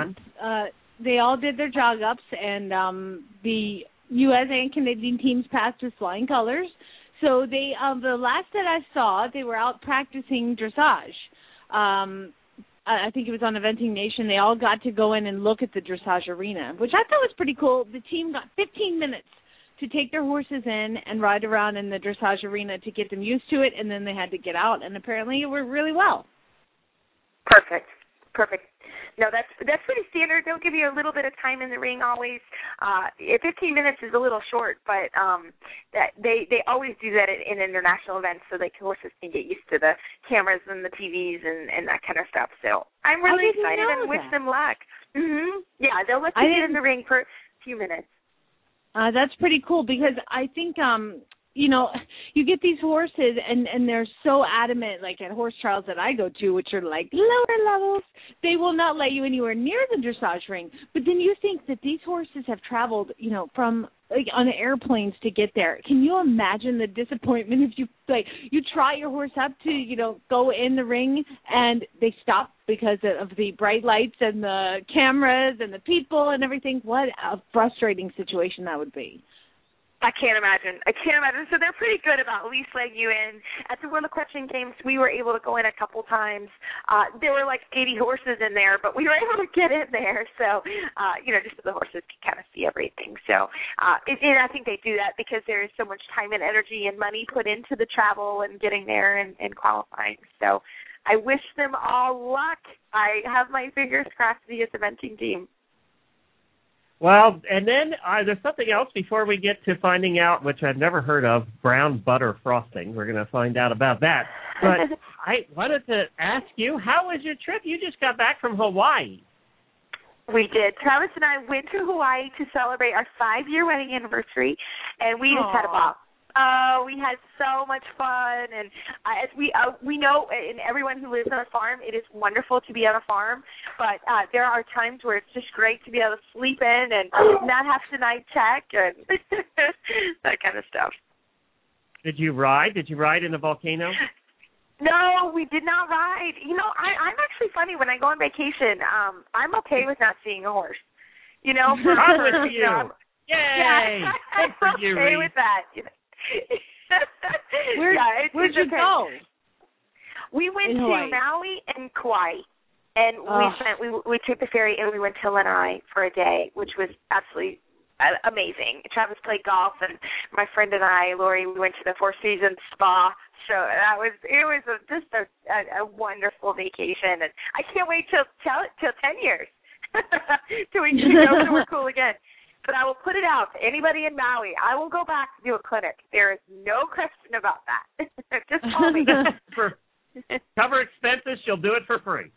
all did their jog ups, and the U.S. and Canadian teams passed with flying colors. So they, the last that I saw, they were out practicing dressage. I think it was on Eventing Nation. They all got to go in and look at the dressage arena, which I thought was pretty cool. The team got 15 minutes to take their horses in and ride around in the dressage arena to get them used to it, and then they had to get out, and apparently it worked really well. Perfect. No, that's pretty standard. They'll give you a little bit of time in the ring always. 15 minutes is a little short, but that they always do that in international events so the horses can get used to the cameras and the TVs and that kind of stuff. So I'm really excited and wish them luck. Mm-hmm. Yeah, they'll let you get in the ring for a few minutes. That's pretty cool because I think you get these horses and they're so adamant, like at horse trials that I go to, which are like lower levels, they will not let you anywhere near the dressage ring. But then you think that these horses have traveled, from on airplanes to get there. Can you imagine the disappointment if you trot your horse up to, go in the ring and they stop because of the bright lights and the cameras and the people and everything? What a frustrating situation that would be. I can't imagine. So they're pretty good about at least letting you in. At the World Equestrian Games, we were able to go in a couple times. There were like 80 horses in there, but we were able to get in there. So, just so the horses can kind of see everything. So, and I think they do that because there is so much time and energy and money put into the travel and getting there and qualifying. So I wish them all luck. I have my fingers crossed for the eventing team. Well, and then there's something else before we get to finding out, which I've never heard of, brown butter frosting. We're going to find out about that. But I wanted to ask you, how was your trip? You just got back from Hawaii. We did. Travis and I went to Hawaii to celebrate our 5-year wedding anniversary, and we just had a ball. We had so much fun, and as we know, and everyone who lives on a farm, it is wonderful to be on a farm. But there are times where it's just great to be able to sleep in and not have to night check and that kind of stuff. Did you ride? Did you ride in the volcano? No, we did not ride. You know, I'm actually funny when I go on vacation. I'm okay with not seeing a horse. You know, for you. Yay! Yeah, Good for you, okay Reed. with that. You know. Where'd you go? We went to Maui and Kauai, and we took the ferry and we went to Lanai for a day, which was absolutely amazing. Travis played golf, and my friend and I, Lori, we went to the Four Seasons Spa. So it was just a wonderful vacation, and I can't wait till 10 years till we can go somewhere cool again. But I will put it out to anybody in Maui. I will go back to do a clinic. There is no question about that. Just call me. Cover expenses. She'll do it for free.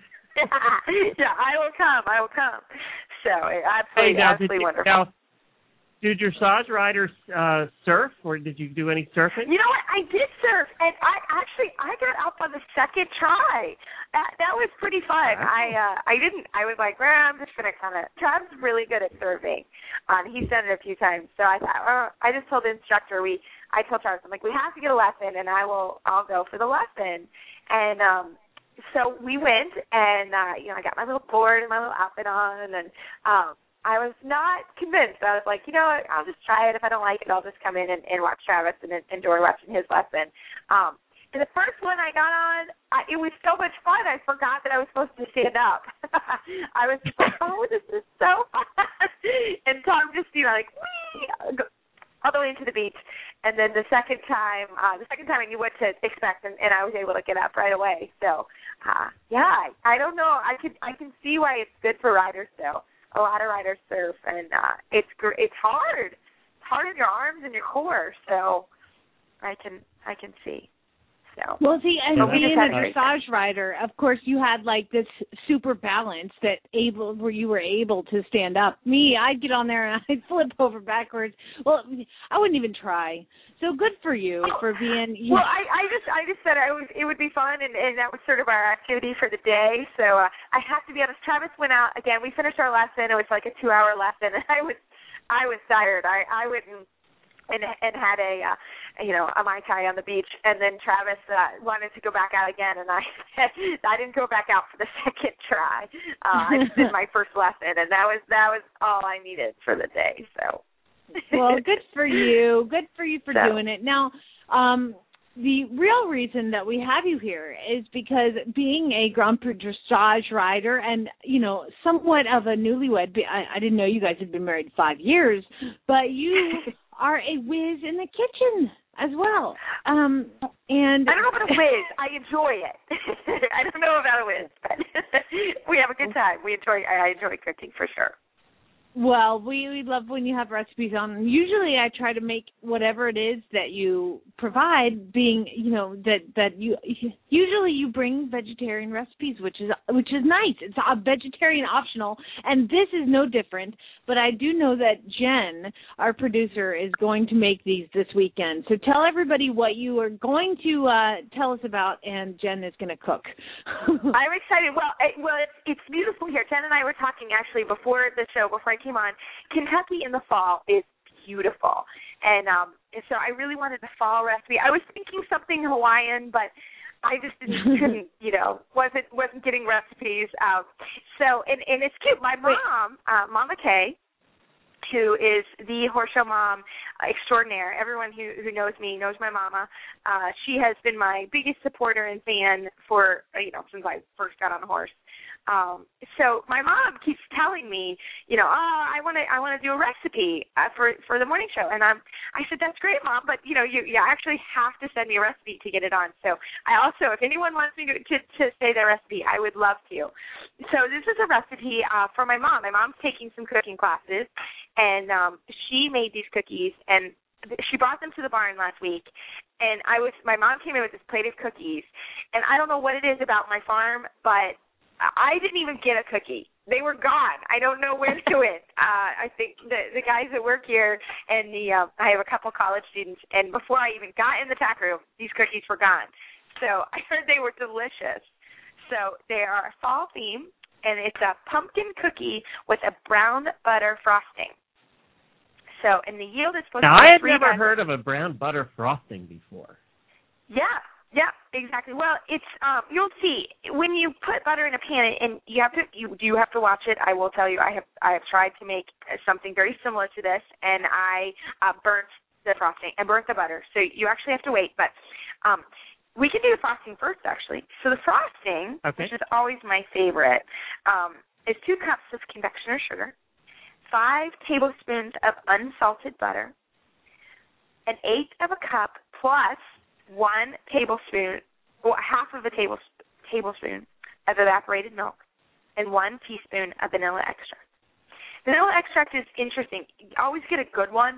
Yeah, I will come. So absolutely wonderful. Now, do dressage riders surf, or did you do any surfing? You know what? I did surf, and I got up on the second try. That was pretty fun. Wow. I was like, I'm just gonna kind of. Travis is really good at surfing. He's done it a few times, so I thought, I just told the instructor I told Travis, I'm like, we have to get a lesson, and I'll go for the lesson, and so we went, and I got my little board and my little outfit on, and I was not convinced. I was like, you know what, I'll just try it. If I don't like it, I'll just come in and watch Travis and enjoy watching his lesson. And the first one I got on, it was so much fun, I forgot that I was supposed to stand up. I was just like, oh, this is so fun. And so I'm just, like, whee, all the way into the beach. And then the second time I knew what to expect, and I was able to get up right away. So, I don't know. I can see why it's good for riders, though. A lot of riders surf, and it's hard. It's hard on your arms and your core. So I can see. So well, see, and being a dressage rider, of course, you had like this super balance where you were able to stand up. Me, I'd get on there and I'd flip over backwards. Well, I wouldn't even try. So good for you for being. Well, I just said it would be fun, and that was sort of our activity for the day. So I have to be honest. Travis went out again. We finished our lesson. It was like a 2-hour lesson, and I was tired. I went and had a Mai Tai on the beach, and then Travis wanted to go back out again, and I didn't go back out for the second try. I just did my first lesson, and that was all I needed for the day. So. Well, good for you. Good for you for doing it. Now, the real reason that we have you here is because being a Grand Prix dressage rider and, somewhat of a newlywed, I didn't know you guys had been married 5 years, but you are a whiz in the kitchen as well. And I don't know about a whiz. I enjoy it. I don't know about a whiz, but we have a good time. I enjoy cooking for sure. Well, we love when you have recipes on. Usually I try to make whatever it is that you provide being, that you usually you bring vegetarian recipes, which is nice. It's a vegetarian optional, and this is no different. But I do know that Jen, our producer, is going to make these this weekend. So tell everybody what you are going to tell us about, and Jen is going to cook. I'm excited. Well, it's beautiful here. Jen and I were talking actually before the show, before I came on. Kentucky in the fall is beautiful, and so I really wanted a fall recipe. I was thinking something Hawaiian, but I just couldn't, wasn't getting recipes. So and it's cute. My mom, Mama Kay, who is the horse show mom extraordinaire. Everyone who knows me knows my mama. She has been my biggest supporter and fan for since I first got on a horse. So my mom keeps telling me, I want to do a recipe for the morning show, and I said, that's great, Mom, but you actually have to send me a recipe to get it on. So I also, if anyone wants me to say their recipe, I would love to. So this is a recipe for my mom. My mom's taking some cooking classes, and she made these cookies, and she brought them to the barn last week, and my mom came in with this plate of cookies, and I don't know what it is about my farm, but I didn't even get a cookie. they were gone. I don't know where they went. I think the guys that work here and I have a couple college students, and before I even got in the tack room, these cookies were gone. So I heard they were delicious. So they are a fall theme, and it's a pumpkin cookie with a brown butter frosting. So, and the yield is supposed now, to be I had 3 never dozen. heard of a brown butter frosting before. Yeah, exactly. Well, it's you'll see when you put butter in a pan, and you do have to watch it. I will tell you, I have tried to make something very similar to this, and I burnt the frosting and burnt the butter. So you actually have to wait, but we can do the frosting first, actually. So the frosting, okay, which is always my favorite, is 2 cups of convection sugar, 5 tablespoons of unsalted butter, 1/8 of a cup plus 1 tablespoon, or half of a tablespoon of evaporated milk, and 1 teaspoon of vanilla extract. Vanilla extract is interesting. You always get a good one.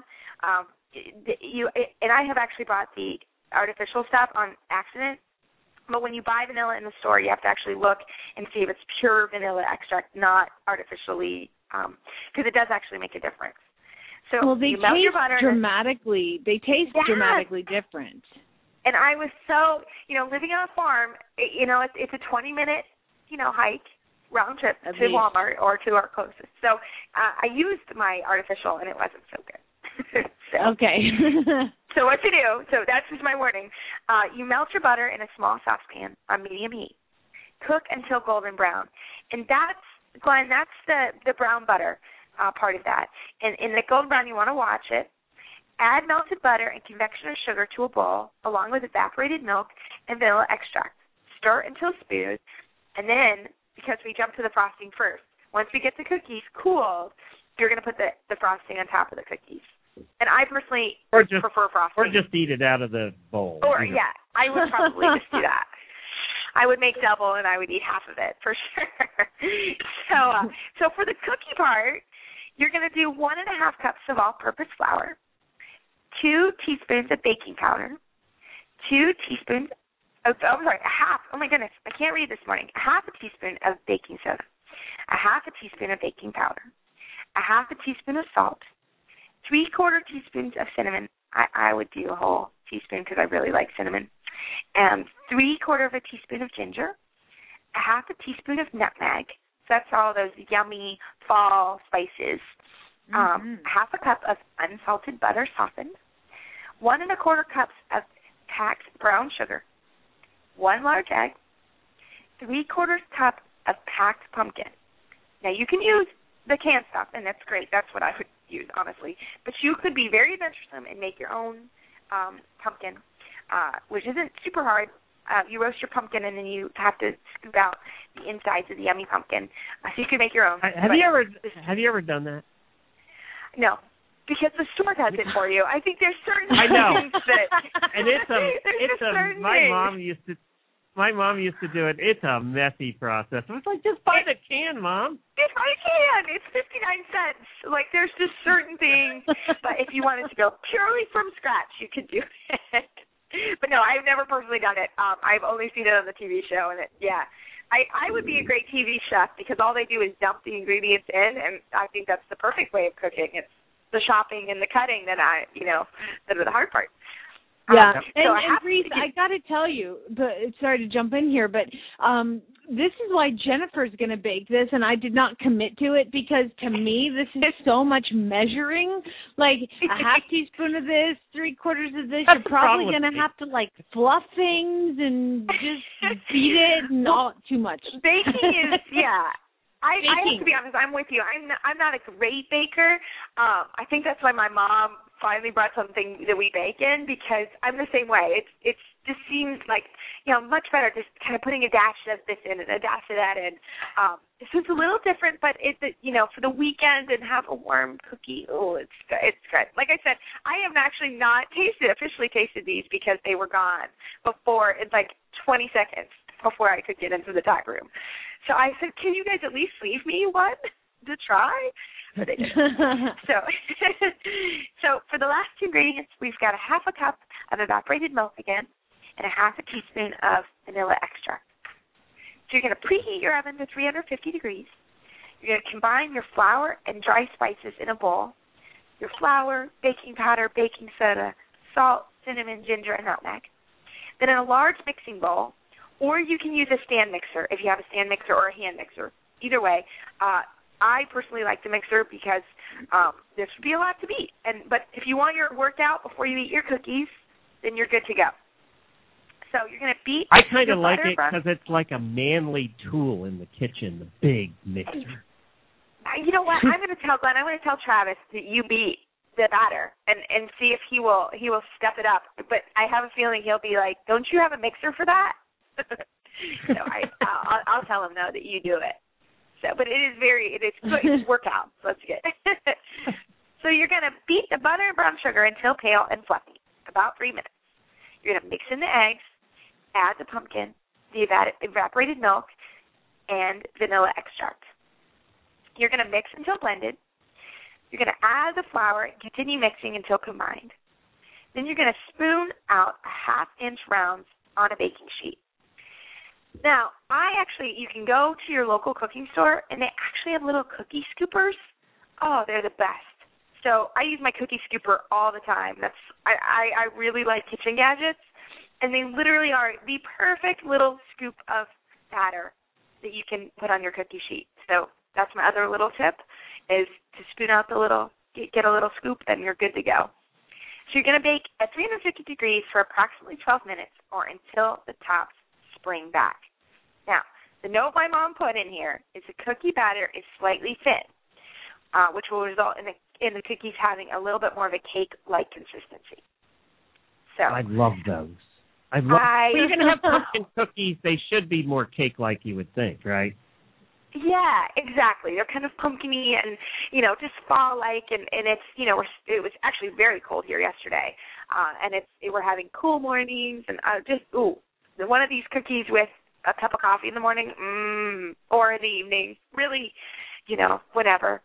And I have actually bought the artificial stuff on accident. But when you buy vanilla in the store, you have to actually look and see if it's pure vanilla extract, not artificially, because it does actually make a difference. So well, they you melt your butter dramatically. They taste dramatically different. And I was so, living on a farm, it's a 20-minute, hike, round trip to Walmart or to our closest. So I used my artificial, and it wasn't so good. Okay. So what to do, so that's just my warning. You melt your butter in a small saucepan on medium heat. Cook until golden brown. And that's, Glenn, that's the brown butter part of that. And in the golden brown, you want to watch it. Add melted butter and convection or sugar to a bowl, along with evaporated milk and vanilla extract. Stir until smooth. And then, because we jump to the frosting first, once we get the cookies cooled, you're going to put the frosting on top of the cookies. And I personally prefer frosting. Or just eat it out of the bowl. Or, yeah, I would probably just do that. I would make double, and I would eat half of it, for sure. So for the cookie part, you're going to do 1.5 cups of all-purpose flour, 2 teaspoons of baking powder, 2 teaspoons of, half, oh my goodness, I can't read this morning, 1/2 teaspoon of baking soda, 1/2 teaspoon of baking powder, 1/2 teaspoon of salt, 3/4 teaspoons of cinnamon. I would do a whole teaspoon because I really like cinnamon. And 3/4 of a teaspoon of ginger, 1/2 teaspoon of nutmeg. So that's all those yummy fall spices. 1/2 cup of unsalted butter softened, 1.25 cups of packed brown sugar, 1 large egg, 3/4 cup of packed pumpkin. Now you can use the canned stuff, and that's great. That's what I would use, honestly. But you could be very adventuresome and make your own pumpkin, which isn't super hard. You roast your pumpkin, and then you have to scoop out the insides of the yummy pumpkin. So you can make your own. Have you ever done that? No, because the store does it for you. I think there's certain I know. things that And my mom used to do it. It's a messy process. It's like, just buy the can, Mom. Just buy a can. It's 59 cents. Like, there's just certain things. But if you wanted to go purely from scratch, you could do it. But no, I've never personally done it. I've only seen it on the TV show, and I would be a great TV chef because all they do is dump the ingredients in, and I think that's the perfect way of cooking. It's the shopping and the cutting that that are the hard part. Yeah, so and Reese, I got to tell you, sorry to jump in here, but this is why Jennifer's going to bake this, and I did not commit to it because to me this is so much measuring. Like 1/2 teaspoon of this, 3/4 of this. You're probably going to have to fluff things and just beat it and all too much. Baking is I have to be honest. I'm with you. I'm not a great baker. I think that's why my mom finally brought something that we bake in because I'm the same way. It just seems like much better just kind of putting a dash of this in and a dash of that in. This is a little different, but for the weekend and have a warm cookie. Oh, it's good. It's good. Like I said, I have actually not officially tasted these because they were gone before. It's like 20 seconds before I could get into the tack room. So I said, can you guys at least leave me one to try? But they didn't. So for the last 2 ingredients, we've got 1/2 cup of evaporated milk again and 1/2 teaspoon of vanilla extract. So you're going to preheat your oven to 350 degrees. You're going to combine your flour and dry spices in a bowl, your flour, baking powder, baking soda, salt, cinnamon, ginger, and nutmeg. Then in a large mixing bowl, or you can use a stand mixer if you have a stand mixer or a hand mixer. Either way, I personally like the mixer because this would be a lot to beat. But if you want your workout before you eat your cookies, then you're good to go. So you're going to beat. I kind of like it because it's like a manly tool in the kitchen, the big mixer. You know what? I'm going to tell Glenn. I'm going to tell Travis that you beat the batter and see if he will step it up. But I have a feeling he'll be like, "Don't you have a mixer for that?" So I'll tell him no that you do it. So, but it is good. It's workout. So that's good. So you're going to beat the butter and brown sugar until pale and fluffy, about 3 minutes. You're going to mix in the eggs, add the pumpkin, the evaporated milk, and vanilla extract. You're going to mix until blended. You're going to add the flour and continue mixing until combined. Then you're going to spoon out a 1/2-inch rounds on a baking sheet. Now, you can go to your local cooking store, and they actually have little cookie scoopers. Oh, they're the best. So I use my cookie scooper all the time. I really like Kitchen Gadgets, and they literally are the perfect little scoop of batter that you can put on your cookie sheet. So that's my other little tip, is to spoon out get a little scoop, and you're good to go. So you're going to bake at 350 degrees for approximately 12 minutes or until the tops spring back. Now, the note my mom put in here is the cookie batter is slightly thin, which will result in the cookies having a little bit more of a cake-like consistency. So I love those. You're going to have pumpkin cookies. They should be more cake-like, you would think, right? Yeah, exactly. They're kind of pumpkin-y and, just fall-like, and it's, it was actually very cold here yesterday, and we're having cool mornings, and one of these cookies with a cup of coffee in the morning, or in the evening, really, whatever.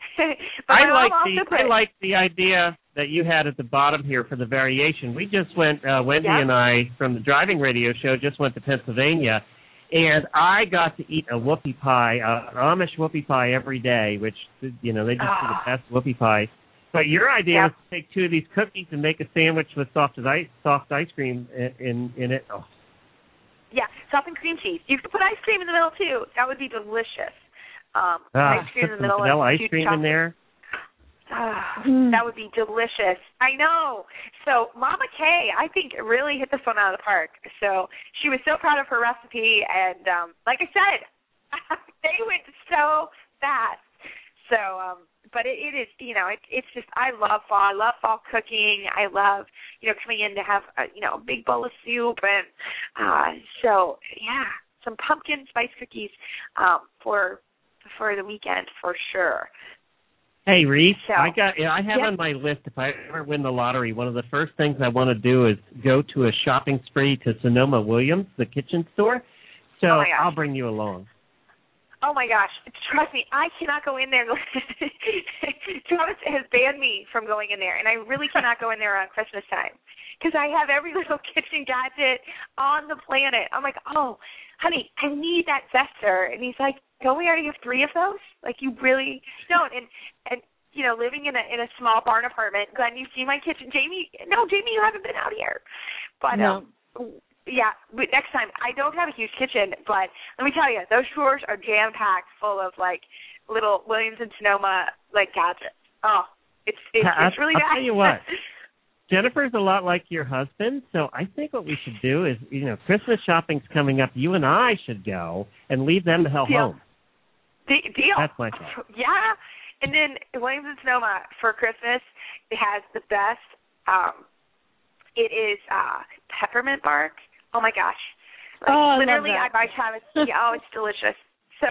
I like the idea that you had at the bottom here for the variation. We just went, Wendy and I, from the driving radio show, just went to Pennsylvania, and I got to eat a whoopie pie, an Amish whoopie pie every day, which, they just do the best whoopie pie. But your idea was to take 2 of these cookies and make a sandwich with soft ice cream in it. Oh. Yeah, soft and cream cheese. You could put ice cream in the middle, too. That would be delicious. Ice cream in the middle. Vanilla ice cream in there. That would be delicious. I know. So Mama Kay, I think, really hit this one out of the park. So she was so proud of her recipe, and like I said, they went so fast. So, but it is, it's just, I love fall. I love fall cooking. I love, coming in to have, a big bowl of soup. And some pumpkin spice cookies for the weekend for sure. Hey, Reese, I have on my list, if I ever win the lottery, one of the first things I want to do is go to a shopping spree to Sonoma Williams, the kitchen store. So I'll bring you along. Oh, my gosh. Trust me, I cannot go in there. Travis has banned me from going in there, and I really cannot go in there around Christmas time because I have every little kitchen gadget on the planet. I'm like, oh, honey, I need that zester. And he's like, don't we already have 3 of those? Like, you really don't. And living in a small barn apartment, Glenn, you see my kitchen. Jamie, you haven't been out here. But, no. Yeah, but next time, I don't have a huge kitchen, but let me tell you, those drawers are jam-packed full of, little Williams and Sonoma, gadgets. Oh, it's really nice. I'll tell you what, Jennifer's a lot like your husband, so I think what we should do is, Christmas shopping's coming up. You and I should go and leave them the hell home. Deal. That's my thought. Yeah, and then Williams and Sonoma for Christmas, it has the best, it is peppermint bark. Oh, my gosh. Literally, I buy Travis. Yeah, it's delicious. So,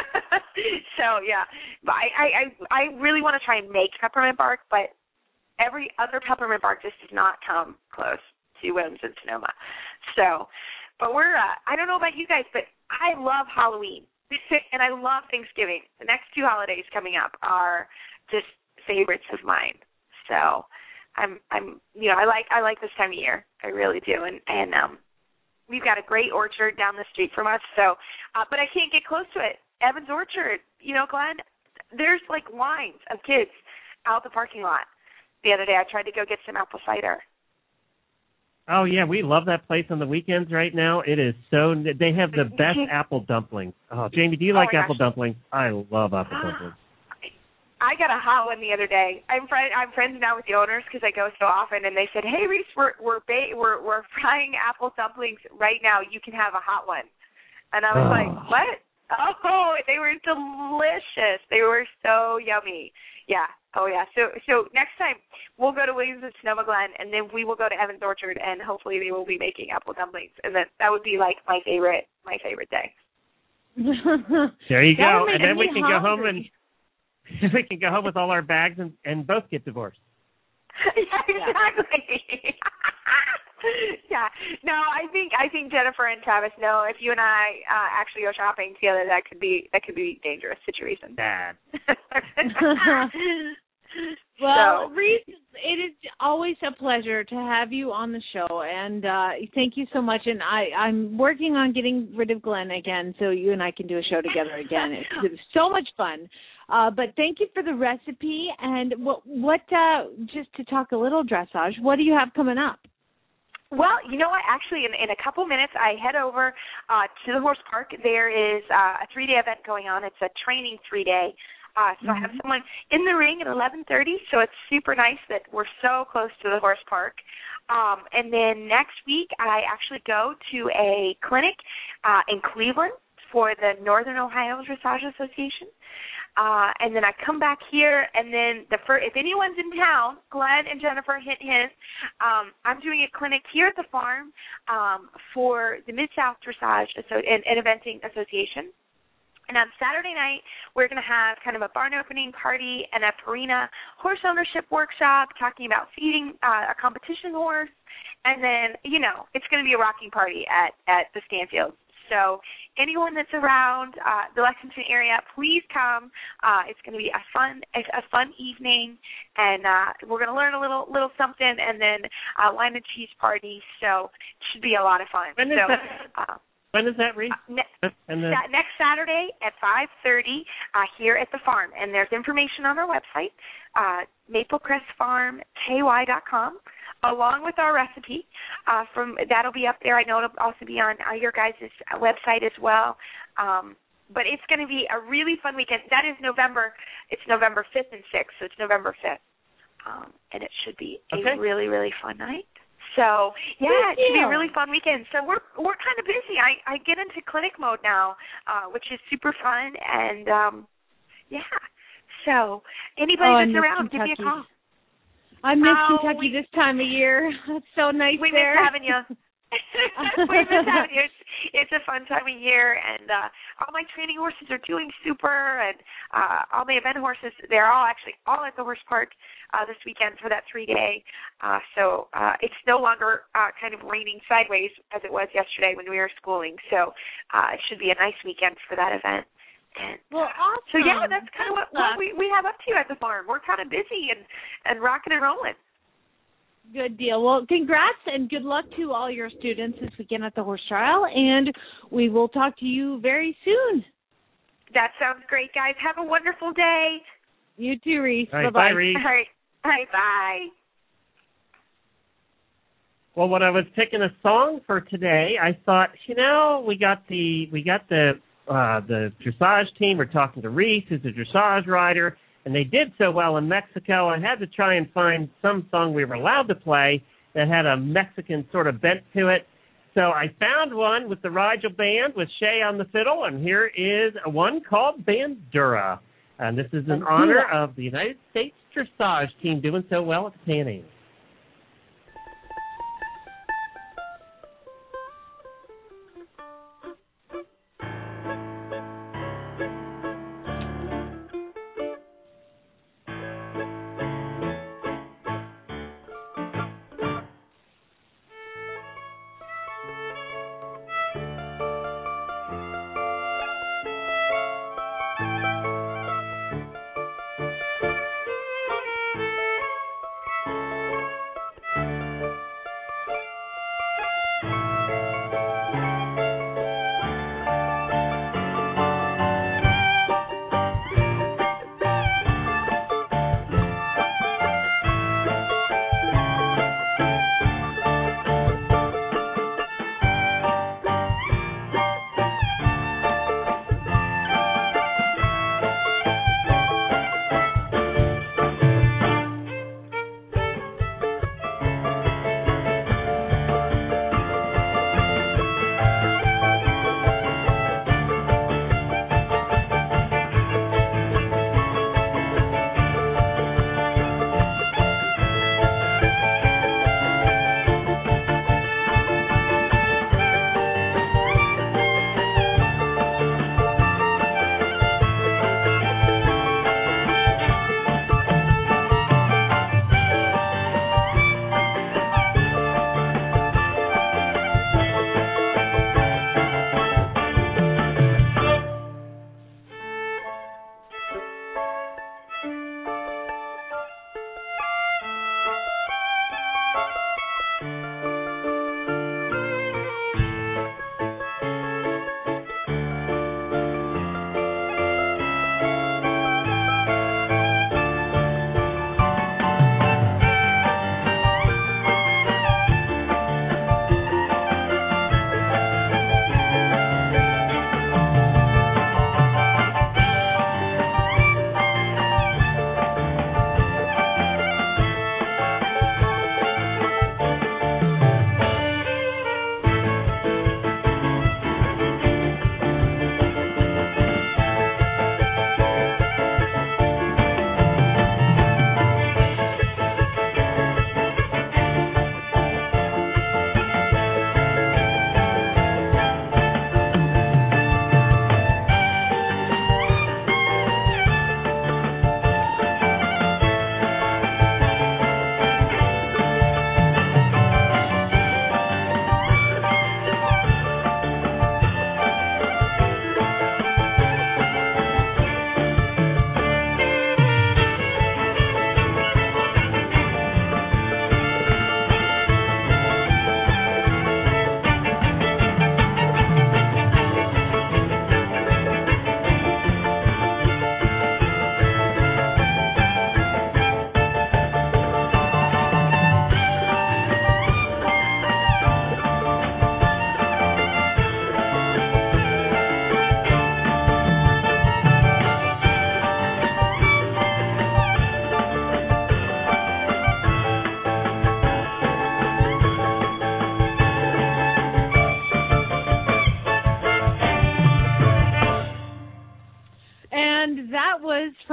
yeah. But I really want to try and make peppermint bark, but every other peppermint bark just does not come close to Williams and Sonoma. So, but we're, I don't know about you guys, but I love Halloween. And I love Thanksgiving. The next 2 holidays coming up are just favorites of mine. So, I like this time of year. I really do. And we've got a great orchard down the street from us. So, but I can't get close to it Evans Orchard, Glenn, there's like lines of kids out the parking lot. The other day I tried to go get some apple cider. Oh, yeah, we love that place on the weekends right now. It is so, they have the best apple dumplings. Oh, Jamie, do you like apple dumplings? I love apple dumplings. I got a hot one the other day. I'm friends now with the owners because I go so often, and they said, "Hey, Reese, we're frying apple dumplings right now. You can have a hot one." And I was like, "What?" Oh, they were delicious. They were so yummy. Yeah. Oh, yeah. So next time we'll go to Williams and Sonoma Glen, and then we will go to Evans Orchard, and hopefully they will be making apple dumplings, and that would be like my favorite day. There you go. And then we can go home and we can go home with all our bags and both get divorced. Yeah, exactly. Yeah. No, I think Jennifer and Travis know if you and I actually go shopping together, that could be a dangerous situation. Bad. Well, Reese, it is always a pleasure to have you on the show, and thank you so much. And I'm working on getting rid of Glenn again, so you and I can do a show together again. It was so much fun. But thank you for the recipe. And what just to talk a little dressage, what do you have coming up? Well, you know what? Actually, in a couple minutes, I head over to the horse park. There is a 3-day event going on. It's a training 3-day. So I have someone in the ring at 11:30, so it's super nice that we're so close to the horse park. And then next week, I actually go to a clinic in Cleveland for the Northern Ohio Dressage Association. And then I come back here, and then if anyone's in town, Glenn and Jennifer, hint, I'm doing a clinic here at the farm for the Mid-South Dressage and Eventing Association. And on Saturday night, we're going to have kind of a barn opening party and a Purina horse ownership workshop talking about feeding a competition horse. And then, it's going to be a rocking party at the Stanfield. So anyone that's around the Lexington area, please come. It's going to be a fun evening, and we're going to learn a little something, and then wine and cheese party. So it should be a lot of fun. When is that, Reese? Next Saturday at 5:30 here at the farm. And there's information on our website, maplecrestfarmky.com, along with our recipe. That'll be up there. I know it'll also be on your guys' website as well. But it's going to be a really fun weekend. That is November 5th and 6th, so it's November 5th. And it should be a really, really fun night. So, yeah, it should be a really fun weekend. So we're kind of busy. I get into clinic mode now, which is super fun. And, yeah. So anybody that's around, give me a call. I miss Kentucky this time of year. It's so nice we there. We miss having you. We miss having you. It's a fun time of year, and all my training horses are doing super, and all the event horses, they're all at the horse park this weekend for that 3-day. So it's no longer kind of raining sideways as it was yesterday when we were schooling. So it should be a nice weekend for that event. And, awesome. So, yeah, that's kind of what we have up to at the farm. We're kind of busy and rocking and rolling. Good deal. Well, congrats and good luck to all your students this weekend at the horse trial, and we will talk to you very soon. That sounds great, guys. Have a wonderful day. You too, Reese. All right, bye-bye. Bye, Reese. All right, bye. Well, when I was picking a song for today, I thought, we got the dressage team. We're talking to Reese, who's a dressage rider, and they did so well in Mexico. I had to try and find some song we were allowed to play that had a Mexican sort of bent to it. So I found one with the Rigel Band with Shay on the fiddle, and here is one called Bandura. And this is in honor of the United States dressage team doing so well at the Pan Am.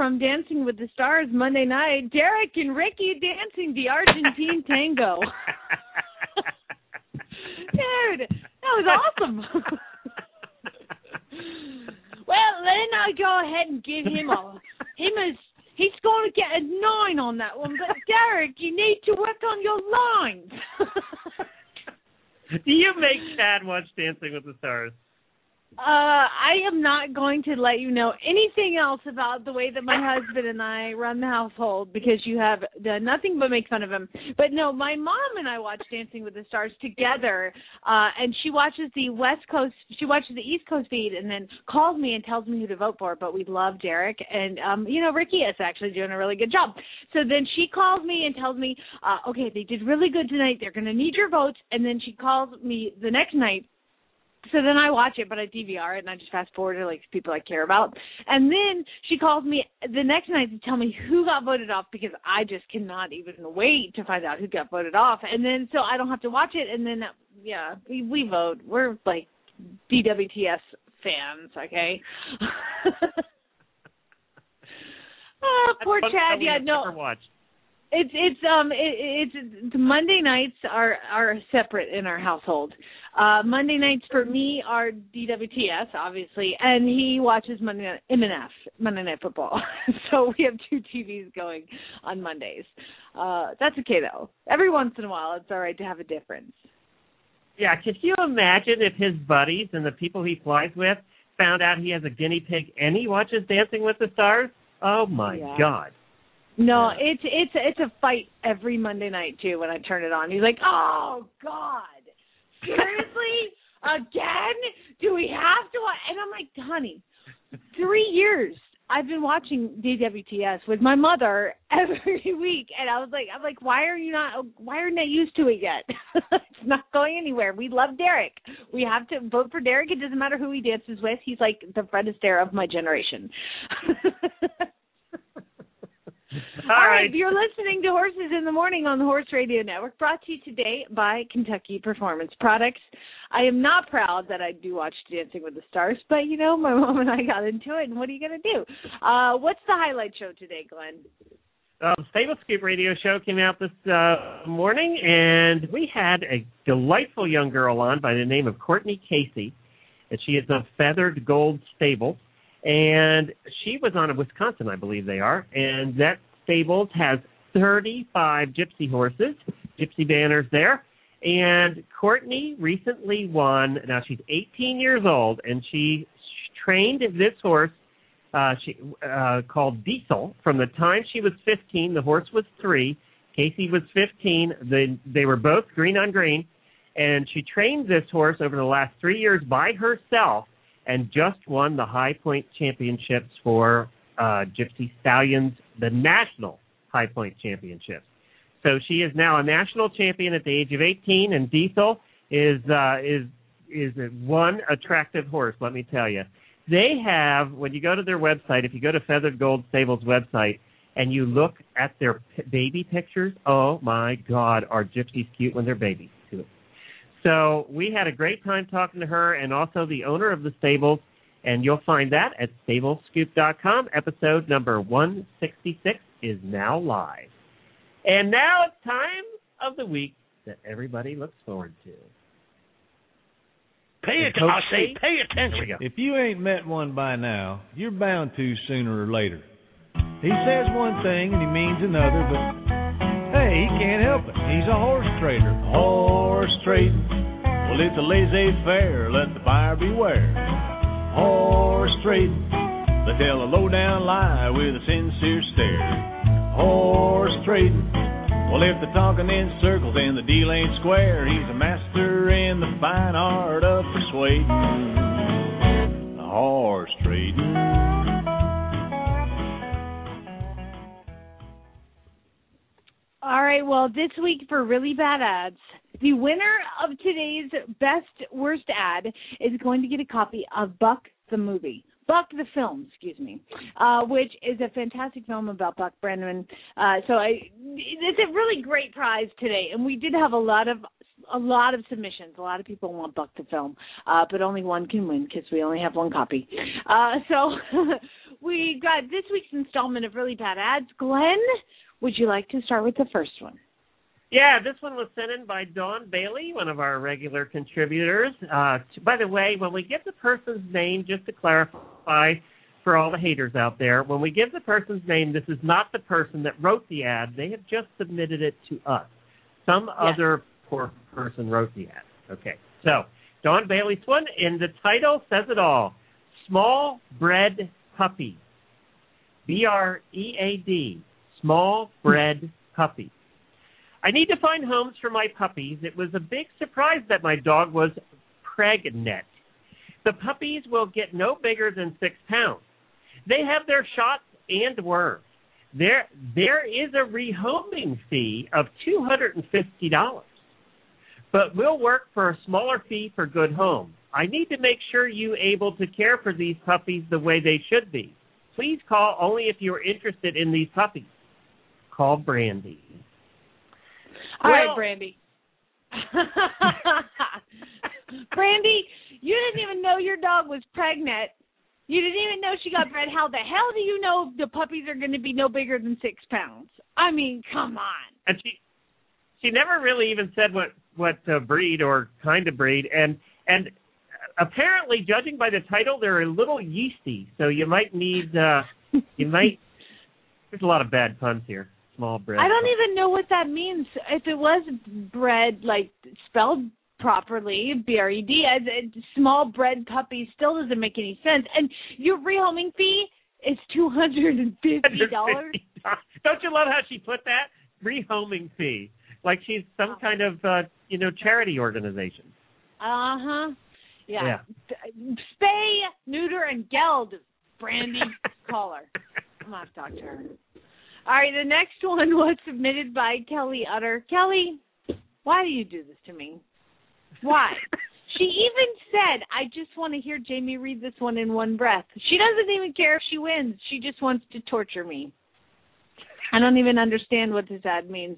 from Dancing with the Stars Monday night. Derek and Ricky dancing the Argentine tango. Dude, that was awesome. Well, then I go ahead and give him he's going to get a 9 on that one. But Derek, you need to work on your lines. Do you make Chad watch Dancing with the Stars? I am not going to let you know anything else about the way that my husband and I run the household because you have done nothing but make fun of him. But no, my mom and I watch Dancing with the Stars together, and she watches the East Coast feed and then calls me and tells me who to vote for. But we love Derek, and Ricky is actually doing a really good job. So then she calls me and tells me, okay, they did really good tonight. They're going to need your votes. And then she calls me the next night. So then I watch it, but I DVR it, and I just fast forward to, people I care about. And then she calls me the next night to tell me who got voted off because I just cannot even wait to find out who got voted off. And then so I don't have to watch it. And then, we vote. We're, DWTS fans, okay? Poor Chad. Yeah, no. It's Monday nights are separate in our household. Monday nights for me are DWTS, obviously, and he watches Monday Night Football. So we have 2 TVs going on Mondays. That's okay, though. Every once in a while, it's all right to have a difference. Yeah, could you imagine if his buddies and the people he flies with found out he has a guinea pig and he watches Dancing with the Stars? Oh, my God. No, it's a fight every Monday night, too, when I turn it on. He's like, oh, God. Seriously? Again? Do we have to watch? And I'm like, honey, 3 years I've been watching DWTS with my mother every week, and I'm like, why aren't you used to it yet? It's not going anywhere. We love Derek. We have to vote for Derek. It doesn't matter who he dances with. He's like the Fred Astaire of my generation. All right, you're listening to Horses in the Morning on the Horse Radio Network, brought to you today by Kentucky Performance Products. I am not proud that I do watch Dancing with the Stars, but, my mom and I got into it, and what are you going to do? What's the highlight show today, Glenn? The Stable Scoop radio show came out this morning, and we had a delightful young girl on by the name of Courtney Casey, and she is of Feathered Gold Stable. And she was on in Wisconsin, I believe they are, and that stables has 35 gypsy horses, gypsy banners there. And Courtney recently won. Now she's 18 years old, and she trained this horse called Diesel from the time she was 15. The horse was 3. Casey was 15. They were both green on green, and she trained this horse over the last 3 years by herself, and just won the High Point Championships for Gypsy Stallions, the National High Point Championships. So she is now a national champion at the age of 18, and Diesel is one attractive horse, let me tell you. They have, when you go to their website, if you go to Feathered Gold Stable's website, and you look at their baby pictures, oh, my God, are gypsies cute when they're babies, too. So we had a great time talking to her and also the owner of the stables, and you'll find that at stablescoop.com. Episode number 166 is now live. And now it's time of the week that everybody looks forward to. Pay attention. If you ain't met one by now, you're bound to sooner or later. He says one thing and he means another, but hey, he can't help it. He's a horse trader. Horse trading. Well, it's a laissez-faire. Let the buyer beware. Horse trading. They tell a low-down lie with a sincere stare. Horse trading. Well, if they're talking in circles and the deal ain't square, he's a master in the fine art of persuading. Horse trading. All right, well, this week for Really Bad Ads, the winner of today's Best Worst Ad is going to get a copy of Buck the Film, which is a fantastic film about Buck Brenneman. It's a really great prize today, and we did have a lot of submissions. A lot of people want Buck the Film, but only one can win because we only have one copy. So we got this week's installment of Really Bad Ads. Glenn, would you like to start with the first one? Yeah, this one was sent in by Dawn Bailey, one of our regular contributors. By the way, when we give the person's name, just to clarify for all the haters out there, when we give the person's name, this is not the person that wrote the ad. They have just submitted it to us. Some other poor person wrote the ad. Okay, so Dawn Bailey's one, and the title says it all. Small Bred Puppies. BREAD. Small Bred Puppies. I need to find homes for my puppies. It was a big surprise that my dog was pregnant. The puppies will get no bigger than 6 pounds. They have their shots and worms. There is a rehoming fee of $250, but we'll work for a smaller fee for good home. I need to make sure you're able to care for these puppies the way they should be. Please call only if you're interested in these puppies. Call Brandy. All right, Brandy. Brandy, you didn't even know your dog was pregnant. You didn't even know she got bred. How the hell do you know the puppies are going to be no bigger than 6 pounds? I mean, come on. And she never really even said what breed or kind of breed. And apparently, judging by the title, they're a little yeasty. So you might need there's a lot of bad puns here. Small bred. I don't even know what that means. If it was bred, like spelled properly, B-R-E-D, as small bred puppy still doesn't make any sense. And your rehoming fee is $250. Don't you love how she put that? Rehoming fee. Like she's some kind of, charity organization. Uh-huh. Yeah. Spay, neuter, and geld, Brandy. Call her. I'm going to have to talk to her. All right, the next one was submitted by Kelly Utter. Kelly, why do you do this to me? Why? She even said, I just want to hear Jamie read this one in one breath. She doesn't even care if she wins. She just wants to torture me. I don't even understand what this ad means.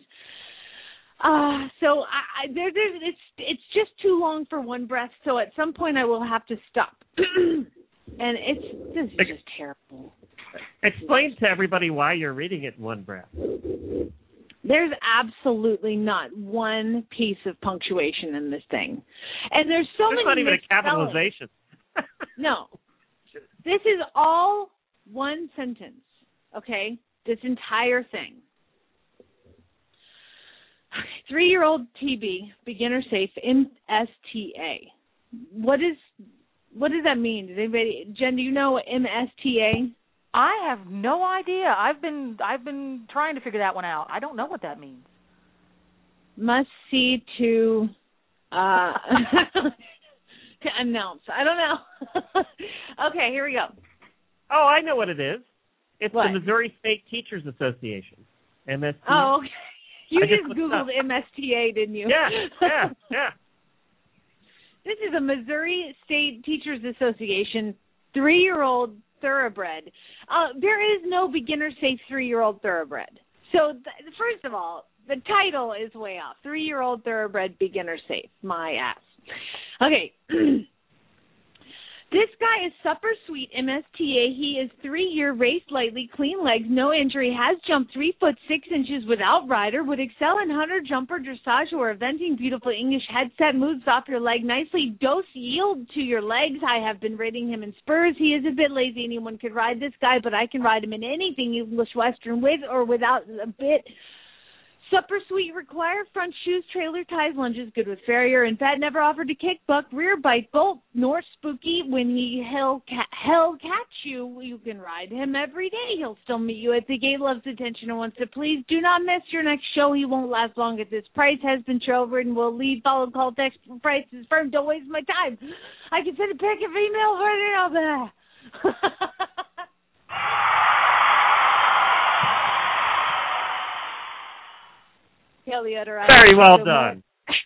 So it's just too long for one breath, so at some point I will have to stop. And this is just terrible. Explain to everybody why you're reading it in one breath. There's absolutely not one piece of punctuation in this thing. And there's many not even a capitalization. No. This is all one sentence, okay? This entire thing. 3-year-old TB, beginner safe, MSTA. What does that mean? Does anybody, Jen, do you know what MSTA? I have no idea. I've been trying to figure that one out. I don't know what that means. Must see to to announce. I don't know. Okay, here we go. Oh, I know what it is. It's what? The Missouri State Teachers Association. MSTA. Oh, okay. You just Googled MSTA, didn't you? Yeah. This is a Missouri State Teachers Association 3-year-old thoroughbred. There is no beginner safe 3-year-old thoroughbred. So first of all, the title is way off. 3-year-old thoroughbred beginner safe. My ass. Okay. This guy is super sweet, MSTA. He is 3-year, raced lightly, clean legs, no injury, has jumped 3 foot 6 inches without rider, would excel in hunter, jumper, dressage, or eventing. Beautiful English headset, moves off your leg nicely. Dose yield to your legs. I have been rating him in spurs. He is a bit lazy. Anyone could ride this guy, but I can ride him in anything, English Western, with or without a bit. Super sweet, require front shoes, trailer ties, lunges, good with farrier, and fat, never offered to kick, buck, rear bite, bolt, nor spooky. When he'll catch you, you can ride him every day. He'll still meet you at the gate, loves attention and wants to please. Do not miss your next show. He won't last long at this price. Has been trail-ridden, will lead, follow, call, text, price is firm. Don't waste my time. I can send a pic of email right now. Kelly Utter. Very well done.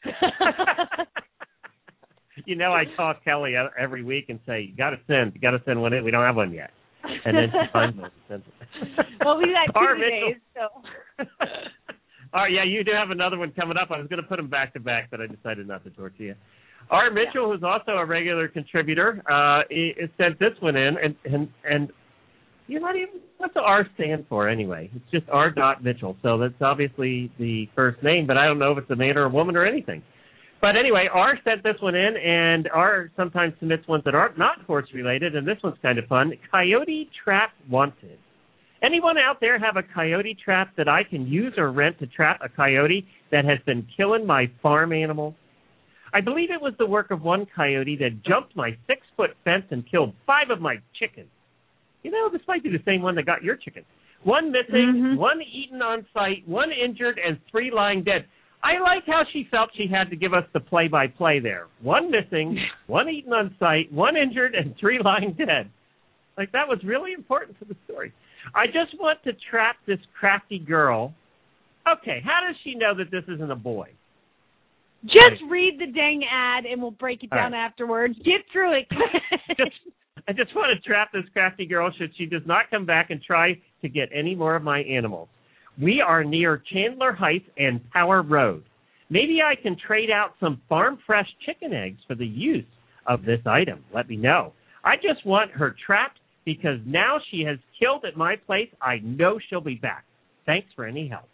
You know, I call Kelly every week and say, you got to send one in. We don't have one yet. And then she finds one and sends it. Well, we got 2 days, so. All right, yeah, you do have another one coming up. I was going to put them back to back, but I decided not to torture you. Art Mitchell, who's also a regular contributor, sent this one in, and You're not even. What's the R stand for anyway? It's just R. Mitchell. So that's obviously the first name, but I don't know if it's a man or a woman or anything. But anyway, R sent this one in, and R sometimes submits ones that aren't not horse-related, and this one's kind of fun. Coyote trap wanted. Anyone out there have a coyote trap that I can use or rent to trap a coyote that has been killing my farm animals? I believe it was the work of one coyote that jumped my 6-foot fence and killed 5 of my chickens. You know, this might be the same one that got your chickens. 1 missing, 1 eaten on site, 1 injured, and 3 lying dead. I like how she felt she had to give us the play-by-play there. 1 missing, 1 eaten on site, 1 injured, and 3 lying dead. Like, that was really important to the story. I just want to trap this crafty girl. Okay, how does she know that this isn't a boy? Just read the dang ad, and we'll break it down afterwards. Get through it. I just want to trap this crafty girl should she does not come back and try to get any more of my animals. We are near Chandler Heights and Power Road. Maybe I can trade out some farm-fresh chicken eggs for the use of this item. Let me know. I just want her trapped because now she has killed at my place. I know she'll be back. Thanks for any help.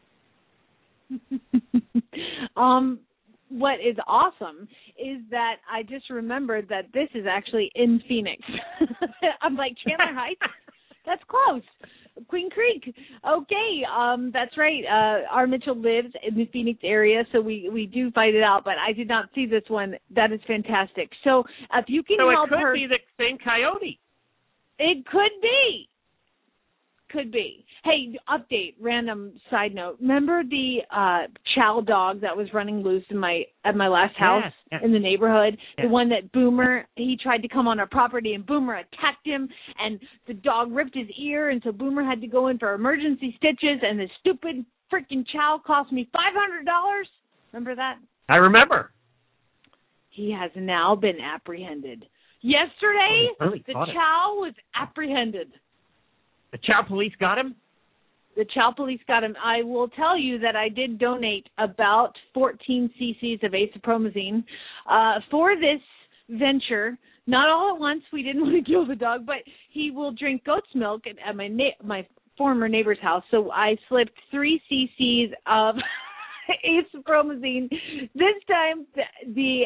What is awesome is that I just remembered that this is actually in Phoenix. I'm like, Chandler Heights? That's close. Queen Creek. Okay, that's right. R. Mitchell lives in the Phoenix area, so we do fight it out, but I did not see this one. That is fantastic. So if you can help her... So it could be the same coyote. It could be. Could be. Hey, update, random side note. Remember the chow dog that was running loose at my last house in the neighborhood? Yeah. The one that Boomer, he tried to come on our property and Boomer attacked him and the dog ripped his ear and so Boomer had to go in for emergency stitches and the stupid freaking chow cost me $500. Remember that? I remember. He has now been apprehended. Yesterday, the chow was apprehended. The Chow Police got him? The Chow Police got him. I will tell you that I did donate about 14 cc's of acepromazine for this venture. Not all at once. We didn't want to kill the dog, but he will drink goat's milk at my former neighbor's house. So I slipped 3 cc's of acepromazine. This time, they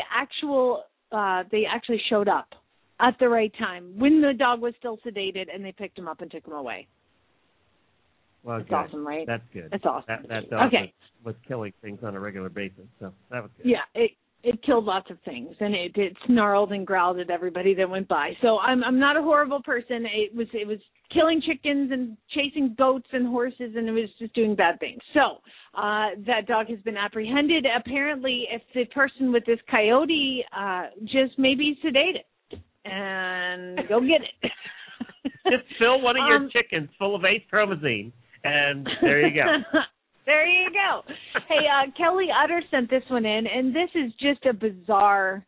actually showed up at the right time when the dog was still sedated, and they picked him up and took him away. Well, that's awesome, right? That's good. That's awesome. That dog was killing things on a regular basis, so that was good. Yeah, it killed lots of things, and it snarled and growled at everybody that went by. So I'm not a horrible person. It was killing chickens and chasing goats and horses, and it was just doing bad things. So that dog has been apprehended. Apparently, if the person with this coyote just maybe sedated. And go get it. Just fill one of your chickens full of acepromazine, and there you go. There you go. Hey, Kelly Utter sent this one in, and this is just a bizarre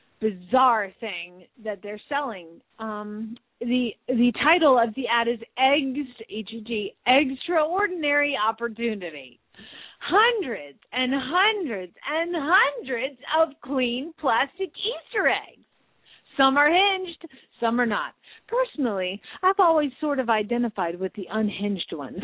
thing that they're selling. The title of the ad is Eggs, H-E-G, Extraordinary Opportunity. Hundreds and hundreds and hundreds of clean plastic Easter eggs. Some are hinged, some are not. Personally, I've always sort of identified with the unhinged ones.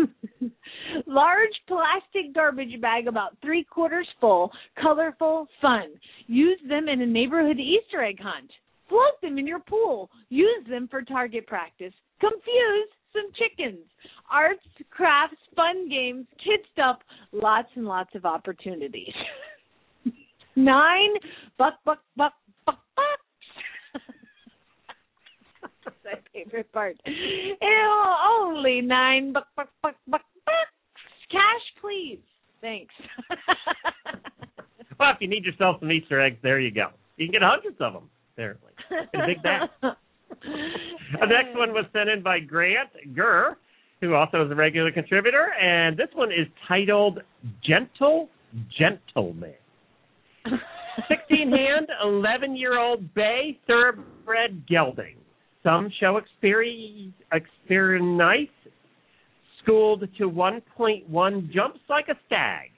Large plastic garbage bag about 3/4 full, colorful, fun. Use them in a neighborhood Easter egg hunt. Float them in your pool. Use them for target practice. Confuse some chickens. Arts, crafts, fun games, kid stuff, lots and lots of opportunities. 9 buck. That's my favorite part. Only 9 buck. Cash, please. Thanks. Well, if you need yourself some Easter eggs, there you go. You can get hundreds of them, apparently. In a big bag. The next one was sent in by Grant Gurr, who also is a regular contributor, and this one is titled Gentle Gentleman. 16-hand, 11-year-old bay thoroughbred gelding. Some show experience schooled to 1.1 jumps like a stag,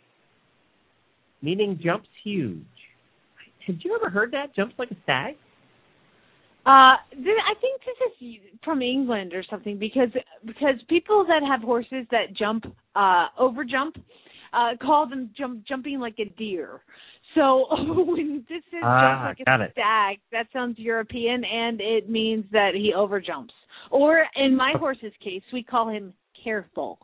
meaning jumps huge. Had you ever heard that, jumps like a stag? I think this is from England or something because people that have horses that jump, over jump, call them jumping like a deer. So when this is jump like a stag, that sounds European, and it means that he overjumps. Or in my horse's case, we call him careful.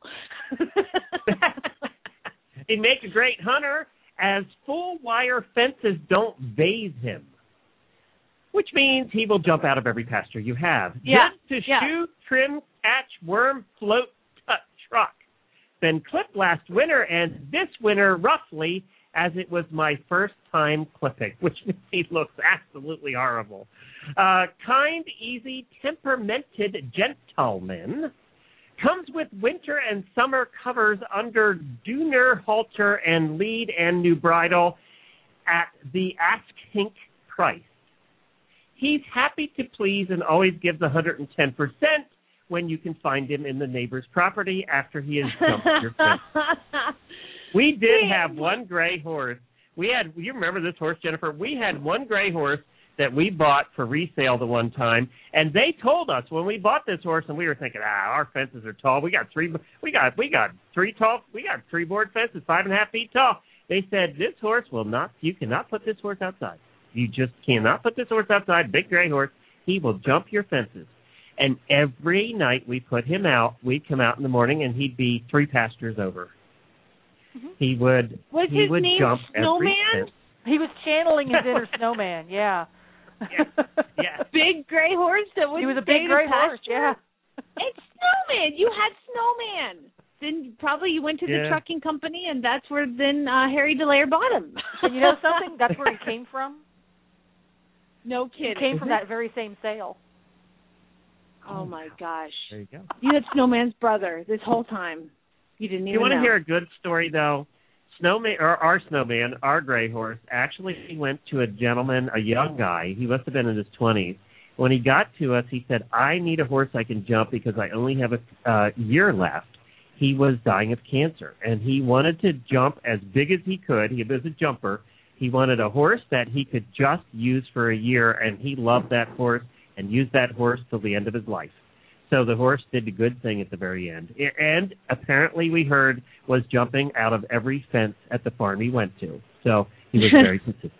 He'd make a great hunter, as full wire fences don't phase him, which means he will jump out of every pasture you have. Yeah. Just to shoot, trim, catch, worm, float, truck. Been clipped last winter, and this winter roughly as it was my first time clipping, which means he looks absolutely horrible. Kind, easy, temperamented gentleman. Comes with winter and summer covers under Dooner halter and lead and new bridle at the Ask Hink price. He's happy to please and always gives 110% when you can find him in the neighbor's property after he has jumped your fence. We did have one gray horse. You remember this horse, Jennifer? We had one gray horse that we bought for resale the one time, and they told us when we bought this horse, and we were thinking, our fences are tall. We got three board fences, 5.5 feet tall. They said this horse you cannot put this horse outside. You just cannot put this horse outside. Big gray horse. He will jump your fences. And every night we put him out, we'd come out in the morning, and he'd be 3 pastures over. Mm-hmm. He would jump Snowman? every fence. He was channeling his inner snowman, yeah. Yeah. Big gray horse that was He was a big gray horse, yeah. It's Snowman. You had Snowman. Then probably you went to the trucking company, and that's where then Harry DeLaire bought him. And you know something? That's where he came from. No kidding. He came from that very same sale. Oh, my gosh. There you go. You had Snowman's brother this whole time. You didn't even know. You want to hear a good story, though? Our Snowman, our gray horse, actually went to a gentleman, a young guy. He must have been in his 20s. When he got to us, he said, I need a horse I can jump because I only have a year left. He was dying of cancer, and he wanted to jump as big as he could. He was a jumper. He wanted a horse that he could just use for a year, and he loved that horse and used that horse till the end of his life. So the horse did a good thing at the very end. And apparently we heard was jumping out of every fence at the farm he went to. So he was very consistent.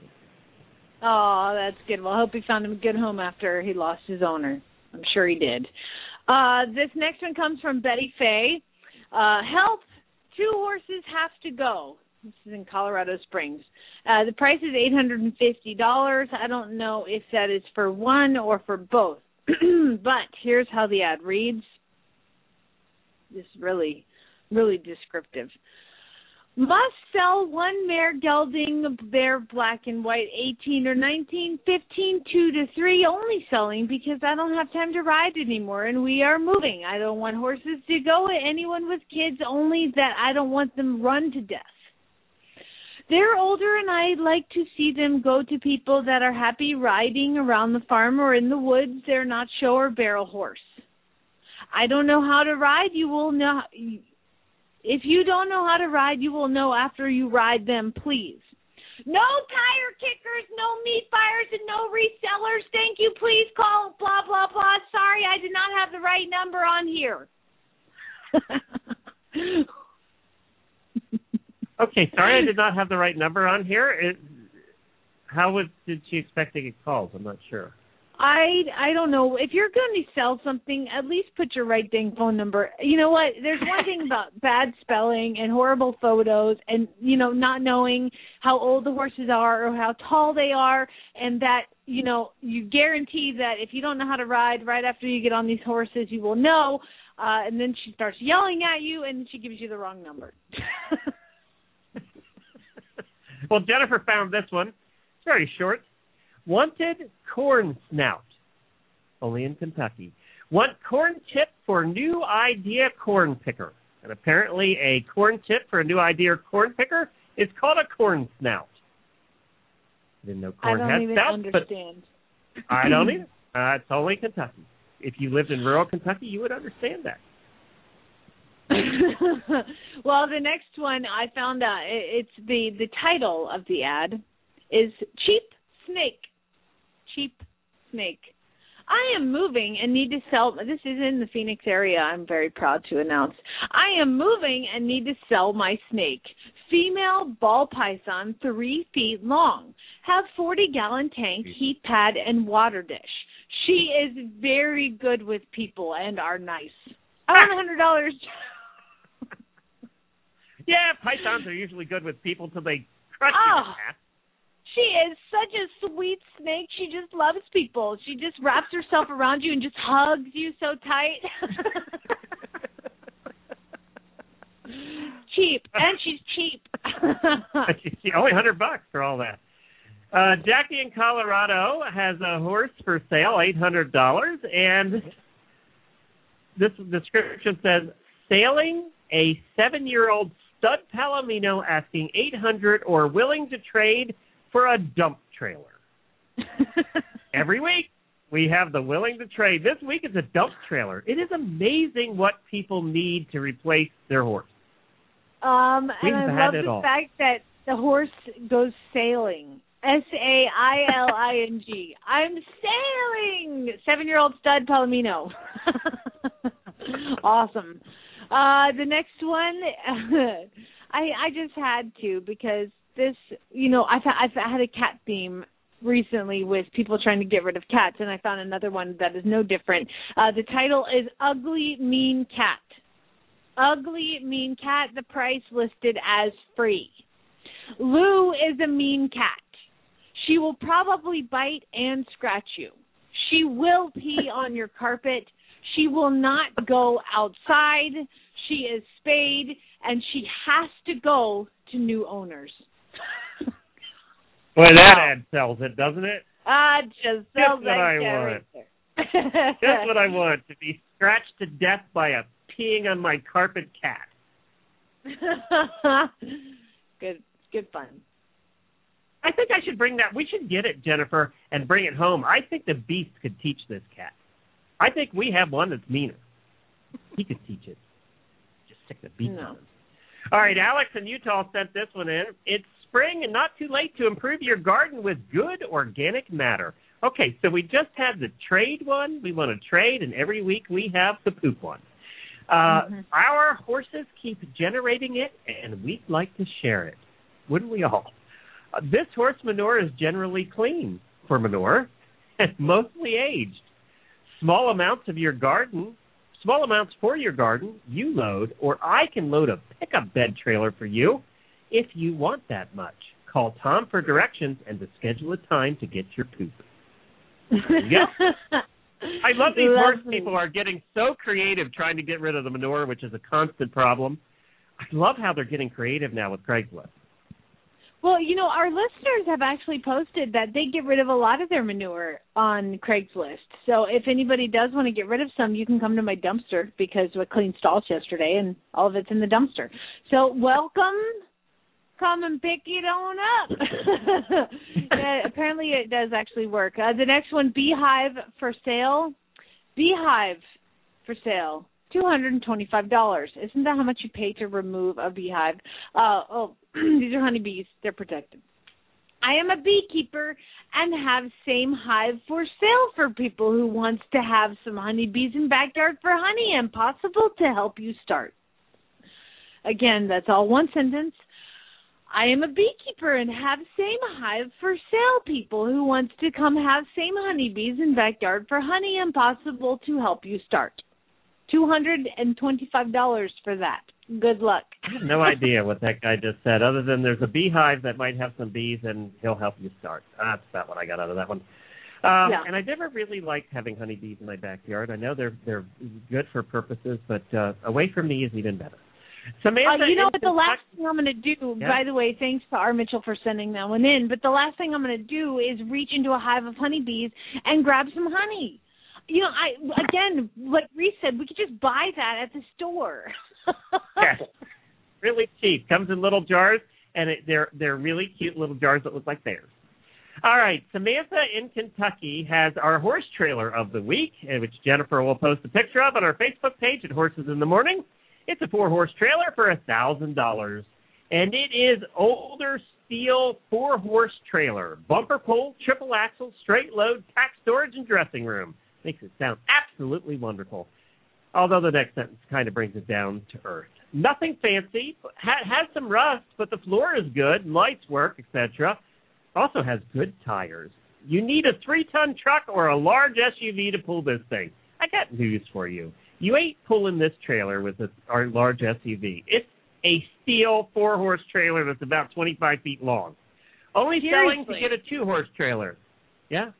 Oh, that's good. Well, I hope he found him a good home after he lost his owner. I'm sure he did. This next one comes from Betty Faye. Help, 2 horses have to go. This is in Colorado Springs. The price is $850. I don't know if that is for one or for both. But here's how the ad reads. This is really, really descriptive. Must sell 1 mare gelding, bear black and white, 18 or 19, 15, 2 to 3, only selling because I don't have time to ride anymore and we are moving. I don't want horses to go with anyone with kids, only that I don't want them run to death. They're older, and I'd like to see them go to people that are happy riding around the farm or in the woods. They're not show or barrel horse. I don't know how to ride. You will know. If you don't know how to ride, you will know after you ride them, please. No tire kickers, no meat buyers, and no resellers. Thank you. Please call blah, blah, blah. Sorry, I did not have the right number on here. Okay, sorry I did not have the right number on here. Did she expect to get calls? I'm not sure. I don't know. If you're going to sell something, at least put your right dang phone number. You know what? There's one thing about bad spelling and horrible photos and, not knowing how old the horses are or how tall they are, and that, you guarantee that if you don't know how to ride right after you get on these horses, you will know. And then she starts yelling at you, and she gives you the wrong number. Well, Jennifer found this one. It's very short. Wanted corn snout, only in Kentucky. Want corn tip for new idea corn picker. And apparently a corn tip for a new idea corn picker is called a corn snout. Didn't know corn had snouts, understand. But I don't either. It's only Kentucky. If you lived in rural Kentucky, you would understand that. Well, the next one I found out, it's the title of the ad is Cheap Snake. Cheap Snake. I am moving and need to sell. This is in the Phoenix area, I'm very proud to announce. I am moving and need to sell my snake. Female ball python, 3 feet long. Have 40-gallon tank, heat pad, and water dish. She is very good with people and are nice. I want $100. Yeah, pythons are usually good with people till they crush you. She is such a sweet snake. She just loves people. She just wraps herself around you and just hugs you so tight. Cheap. And she's cheap. Only $100 for all that. Jackie in Colorado has a horse for sale, $800. And this description says, sailing a 7-year-old stud Palomino asking $800 or willing to trade for a dump trailer. Every week we have the willing to trade. This week it's a dump trailer. It is amazing what people need to replace their horse. And I love the fact that the horse goes sailing. SAILING. I'm sailing. 7-year-old stud Palomino. Awesome. The next one, I just had to because this, I've had a cat theme recently with people trying to get rid of cats, and I found another one that is no different. The title is Ugly Mean Cat. Ugly Mean Cat, the price listed as free. Lou is a mean cat. She will probably bite and scratch you. She will pee on your carpet. She will not go outside. She is spayed, and she has to go to new owners. Well, that ad sells it, doesn't it? Just sells that right there. That's what I want, to be scratched to death by a peeing on my carpet cat. Good fun. I think I should bring that. We should get it, Jennifer, and bring it home. I think the Beast could teach this cat. I think we have one that's meaner. He could teach it. Just stick the Beast on him. All right, Alex in Utah sent this one in. It's spring and not too late to improve your garden with good organic matter. Okay, so we just had the trade one. We want to trade, and every week we have the poop one. Our horses keep generating it, and we'd like to share it. Wouldn't we all? This horse manure is generally clean for manure and mostly aged. Small amounts for your garden, you load, or I can load a pickup bed trailer for you if you want that much. Call Tom for directions and to schedule a time to get your poop. Yes. I love these horse people are getting so creative trying to get rid of the manure, which is a constant problem. I love how they're getting creative now with Craigslist. Well, our listeners have actually posted that they get rid of a lot of their manure on Craigslist. So if anybody does want to get rid of some, you can come to my dumpster because we cleaned stalls yesterday and all of it's in the dumpster. So welcome. Come and pick it on up. Apparently it does actually work. The next one, Beehive for sale. Beehive for sale. $225. Isn't that how much you pay to remove a beehive? These are honeybees. They're protected. I am a beekeeper and have same hive for sale for people who wants to have some honeybees in backyard for honey and possible to help you start. Again, that's all one sentence. I am a beekeeper and have same hive for sale people who wants to come have same honeybees in backyard for honey and possible to help you start. $225 for that. Good luck. I have no idea what that guy just said, other than there's a beehive that might have some bees and he'll help you start. That's about what I got out of that one. And I never really liked having honeybees in my backyard. I know they're good for purposes, but away from me is even better. Samantha, you know what? The last thing I'm going to do, by the way, thanks to R. Mitchell for sending that one in, but the last thing I'm going to do is reach into a hive of honeybees and grab some honey. Like Reese said, we could just buy that at the store. Yes, really cheap. Comes in little jars, and they're really cute little jars that look like theirs. All right, Samantha in Kentucky has our horse trailer of the week, which Jennifer will post a picture of on our Facebook page at Horses in the Morning. It's a 4-horse trailer for $1,000, and it is older steel 4-horse trailer, bumper pull, triple axle, straight load, tack storage, and dressing room. Makes it sound absolutely wonderful. Although the next sentence kind of brings it down to earth. Nothing fancy, has some rust, but the floor is good, lights work, etc. Also has good tires. You need a 3-ton truck or a large SUV to pull this thing. I got news for you. You ain't pulling this trailer with our large SUV. It's a steel 4-horse trailer that's about 25 feet long. Only selling to get a 2-horse trailer. Yeah.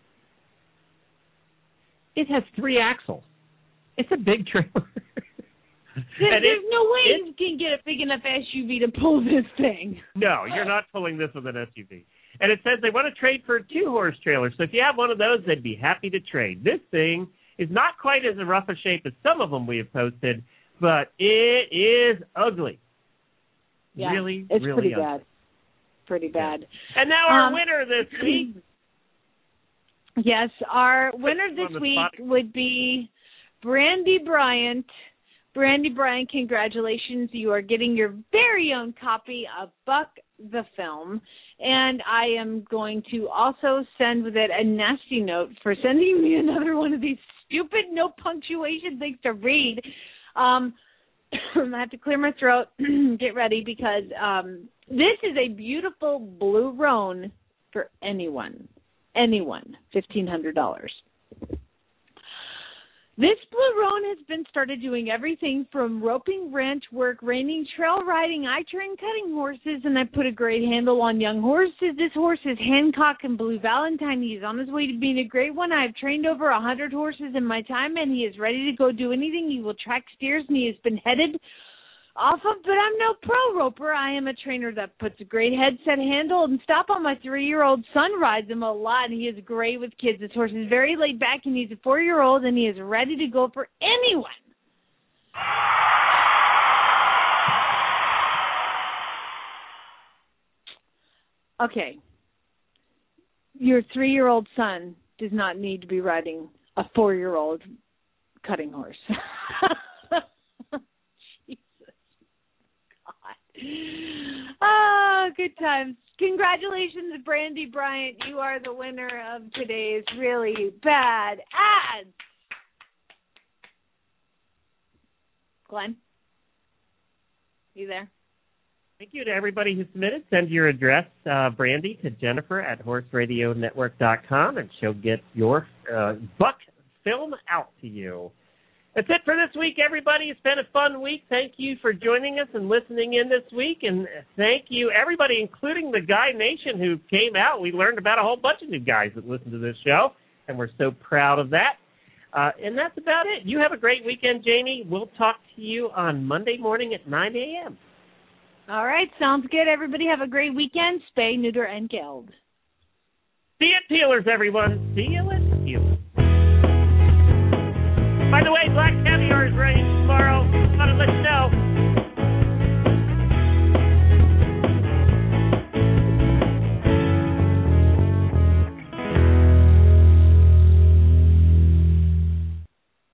It has 3 axles. It's a big trailer. There's no way you can get a big enough SUV to pull this thing. No, you're not pulling this with an SUV. And it says they want to trade for a 2-horse trailer. So if you have one of those, they'd be happy to trade. This thing is not quite as rough a shape as some of them we have posted, but it is ugly. Yeah, really, it's really pretty ugly. bad. Pretty bad. And now our winner this week. Yes, our winner this week would be Brandy Bryant. Brandy Bryant, congratulations. You are getting your very own copy of Buck the Film. And I am going to also send with it a nasty note for sending me another one of these stupid no punctuation things to read. I have to clear my throat. Get ready, because this is a beautiful blue roan for anyone. $1,500. This blue roan has been started doing everything from roping, ranch work, reining, trail riding. I train cutting horses, and I put a great handle on young horses. This horse is Hancock and Blue Valentine. He is on his way to being a great one. I've trained over 100 horses in my time, and he is ready to go do anything. He will track steers, and he has been headed off of, but I'm no pro roper. I am a trainer that puts a great headset handle and stop on. My 3-year-old son rides him a lot, and he is great with kids. This horse is very laid back, and he's a 4-year-old, and he is ready to go for anyone. Okay. Your 3-year-old son does not need to be riding a 4-year-old cutting horse. Oh, good times. Congratulations, Brandy Bryant. You are the winner of today's really bad ads. Glenn? You there? Thank you to everybody who submitted. Send your address, Brandy, to Jennifer at horseradionetwork.com, and she'll get your Buck Film out to you. That's it for this week, everybody. It's been a fun week. Thank you for joining us and listening in this week. And thank you, everybody, including the Guy Nation who came out. We learned about a whole bunch of new guys that listen to this show, and we're so proud of that. And that's about it. You have a great weekend, Jamie. We'll talk to you on Monday morning at 9 a.m. All right. Sounds good. Everybody have a great weekend. Spay, neuter, and geld. See you at Peelers, everyone. See you at Peelers. By the way, Black Caviar is ready tomorrow. I want to let you know.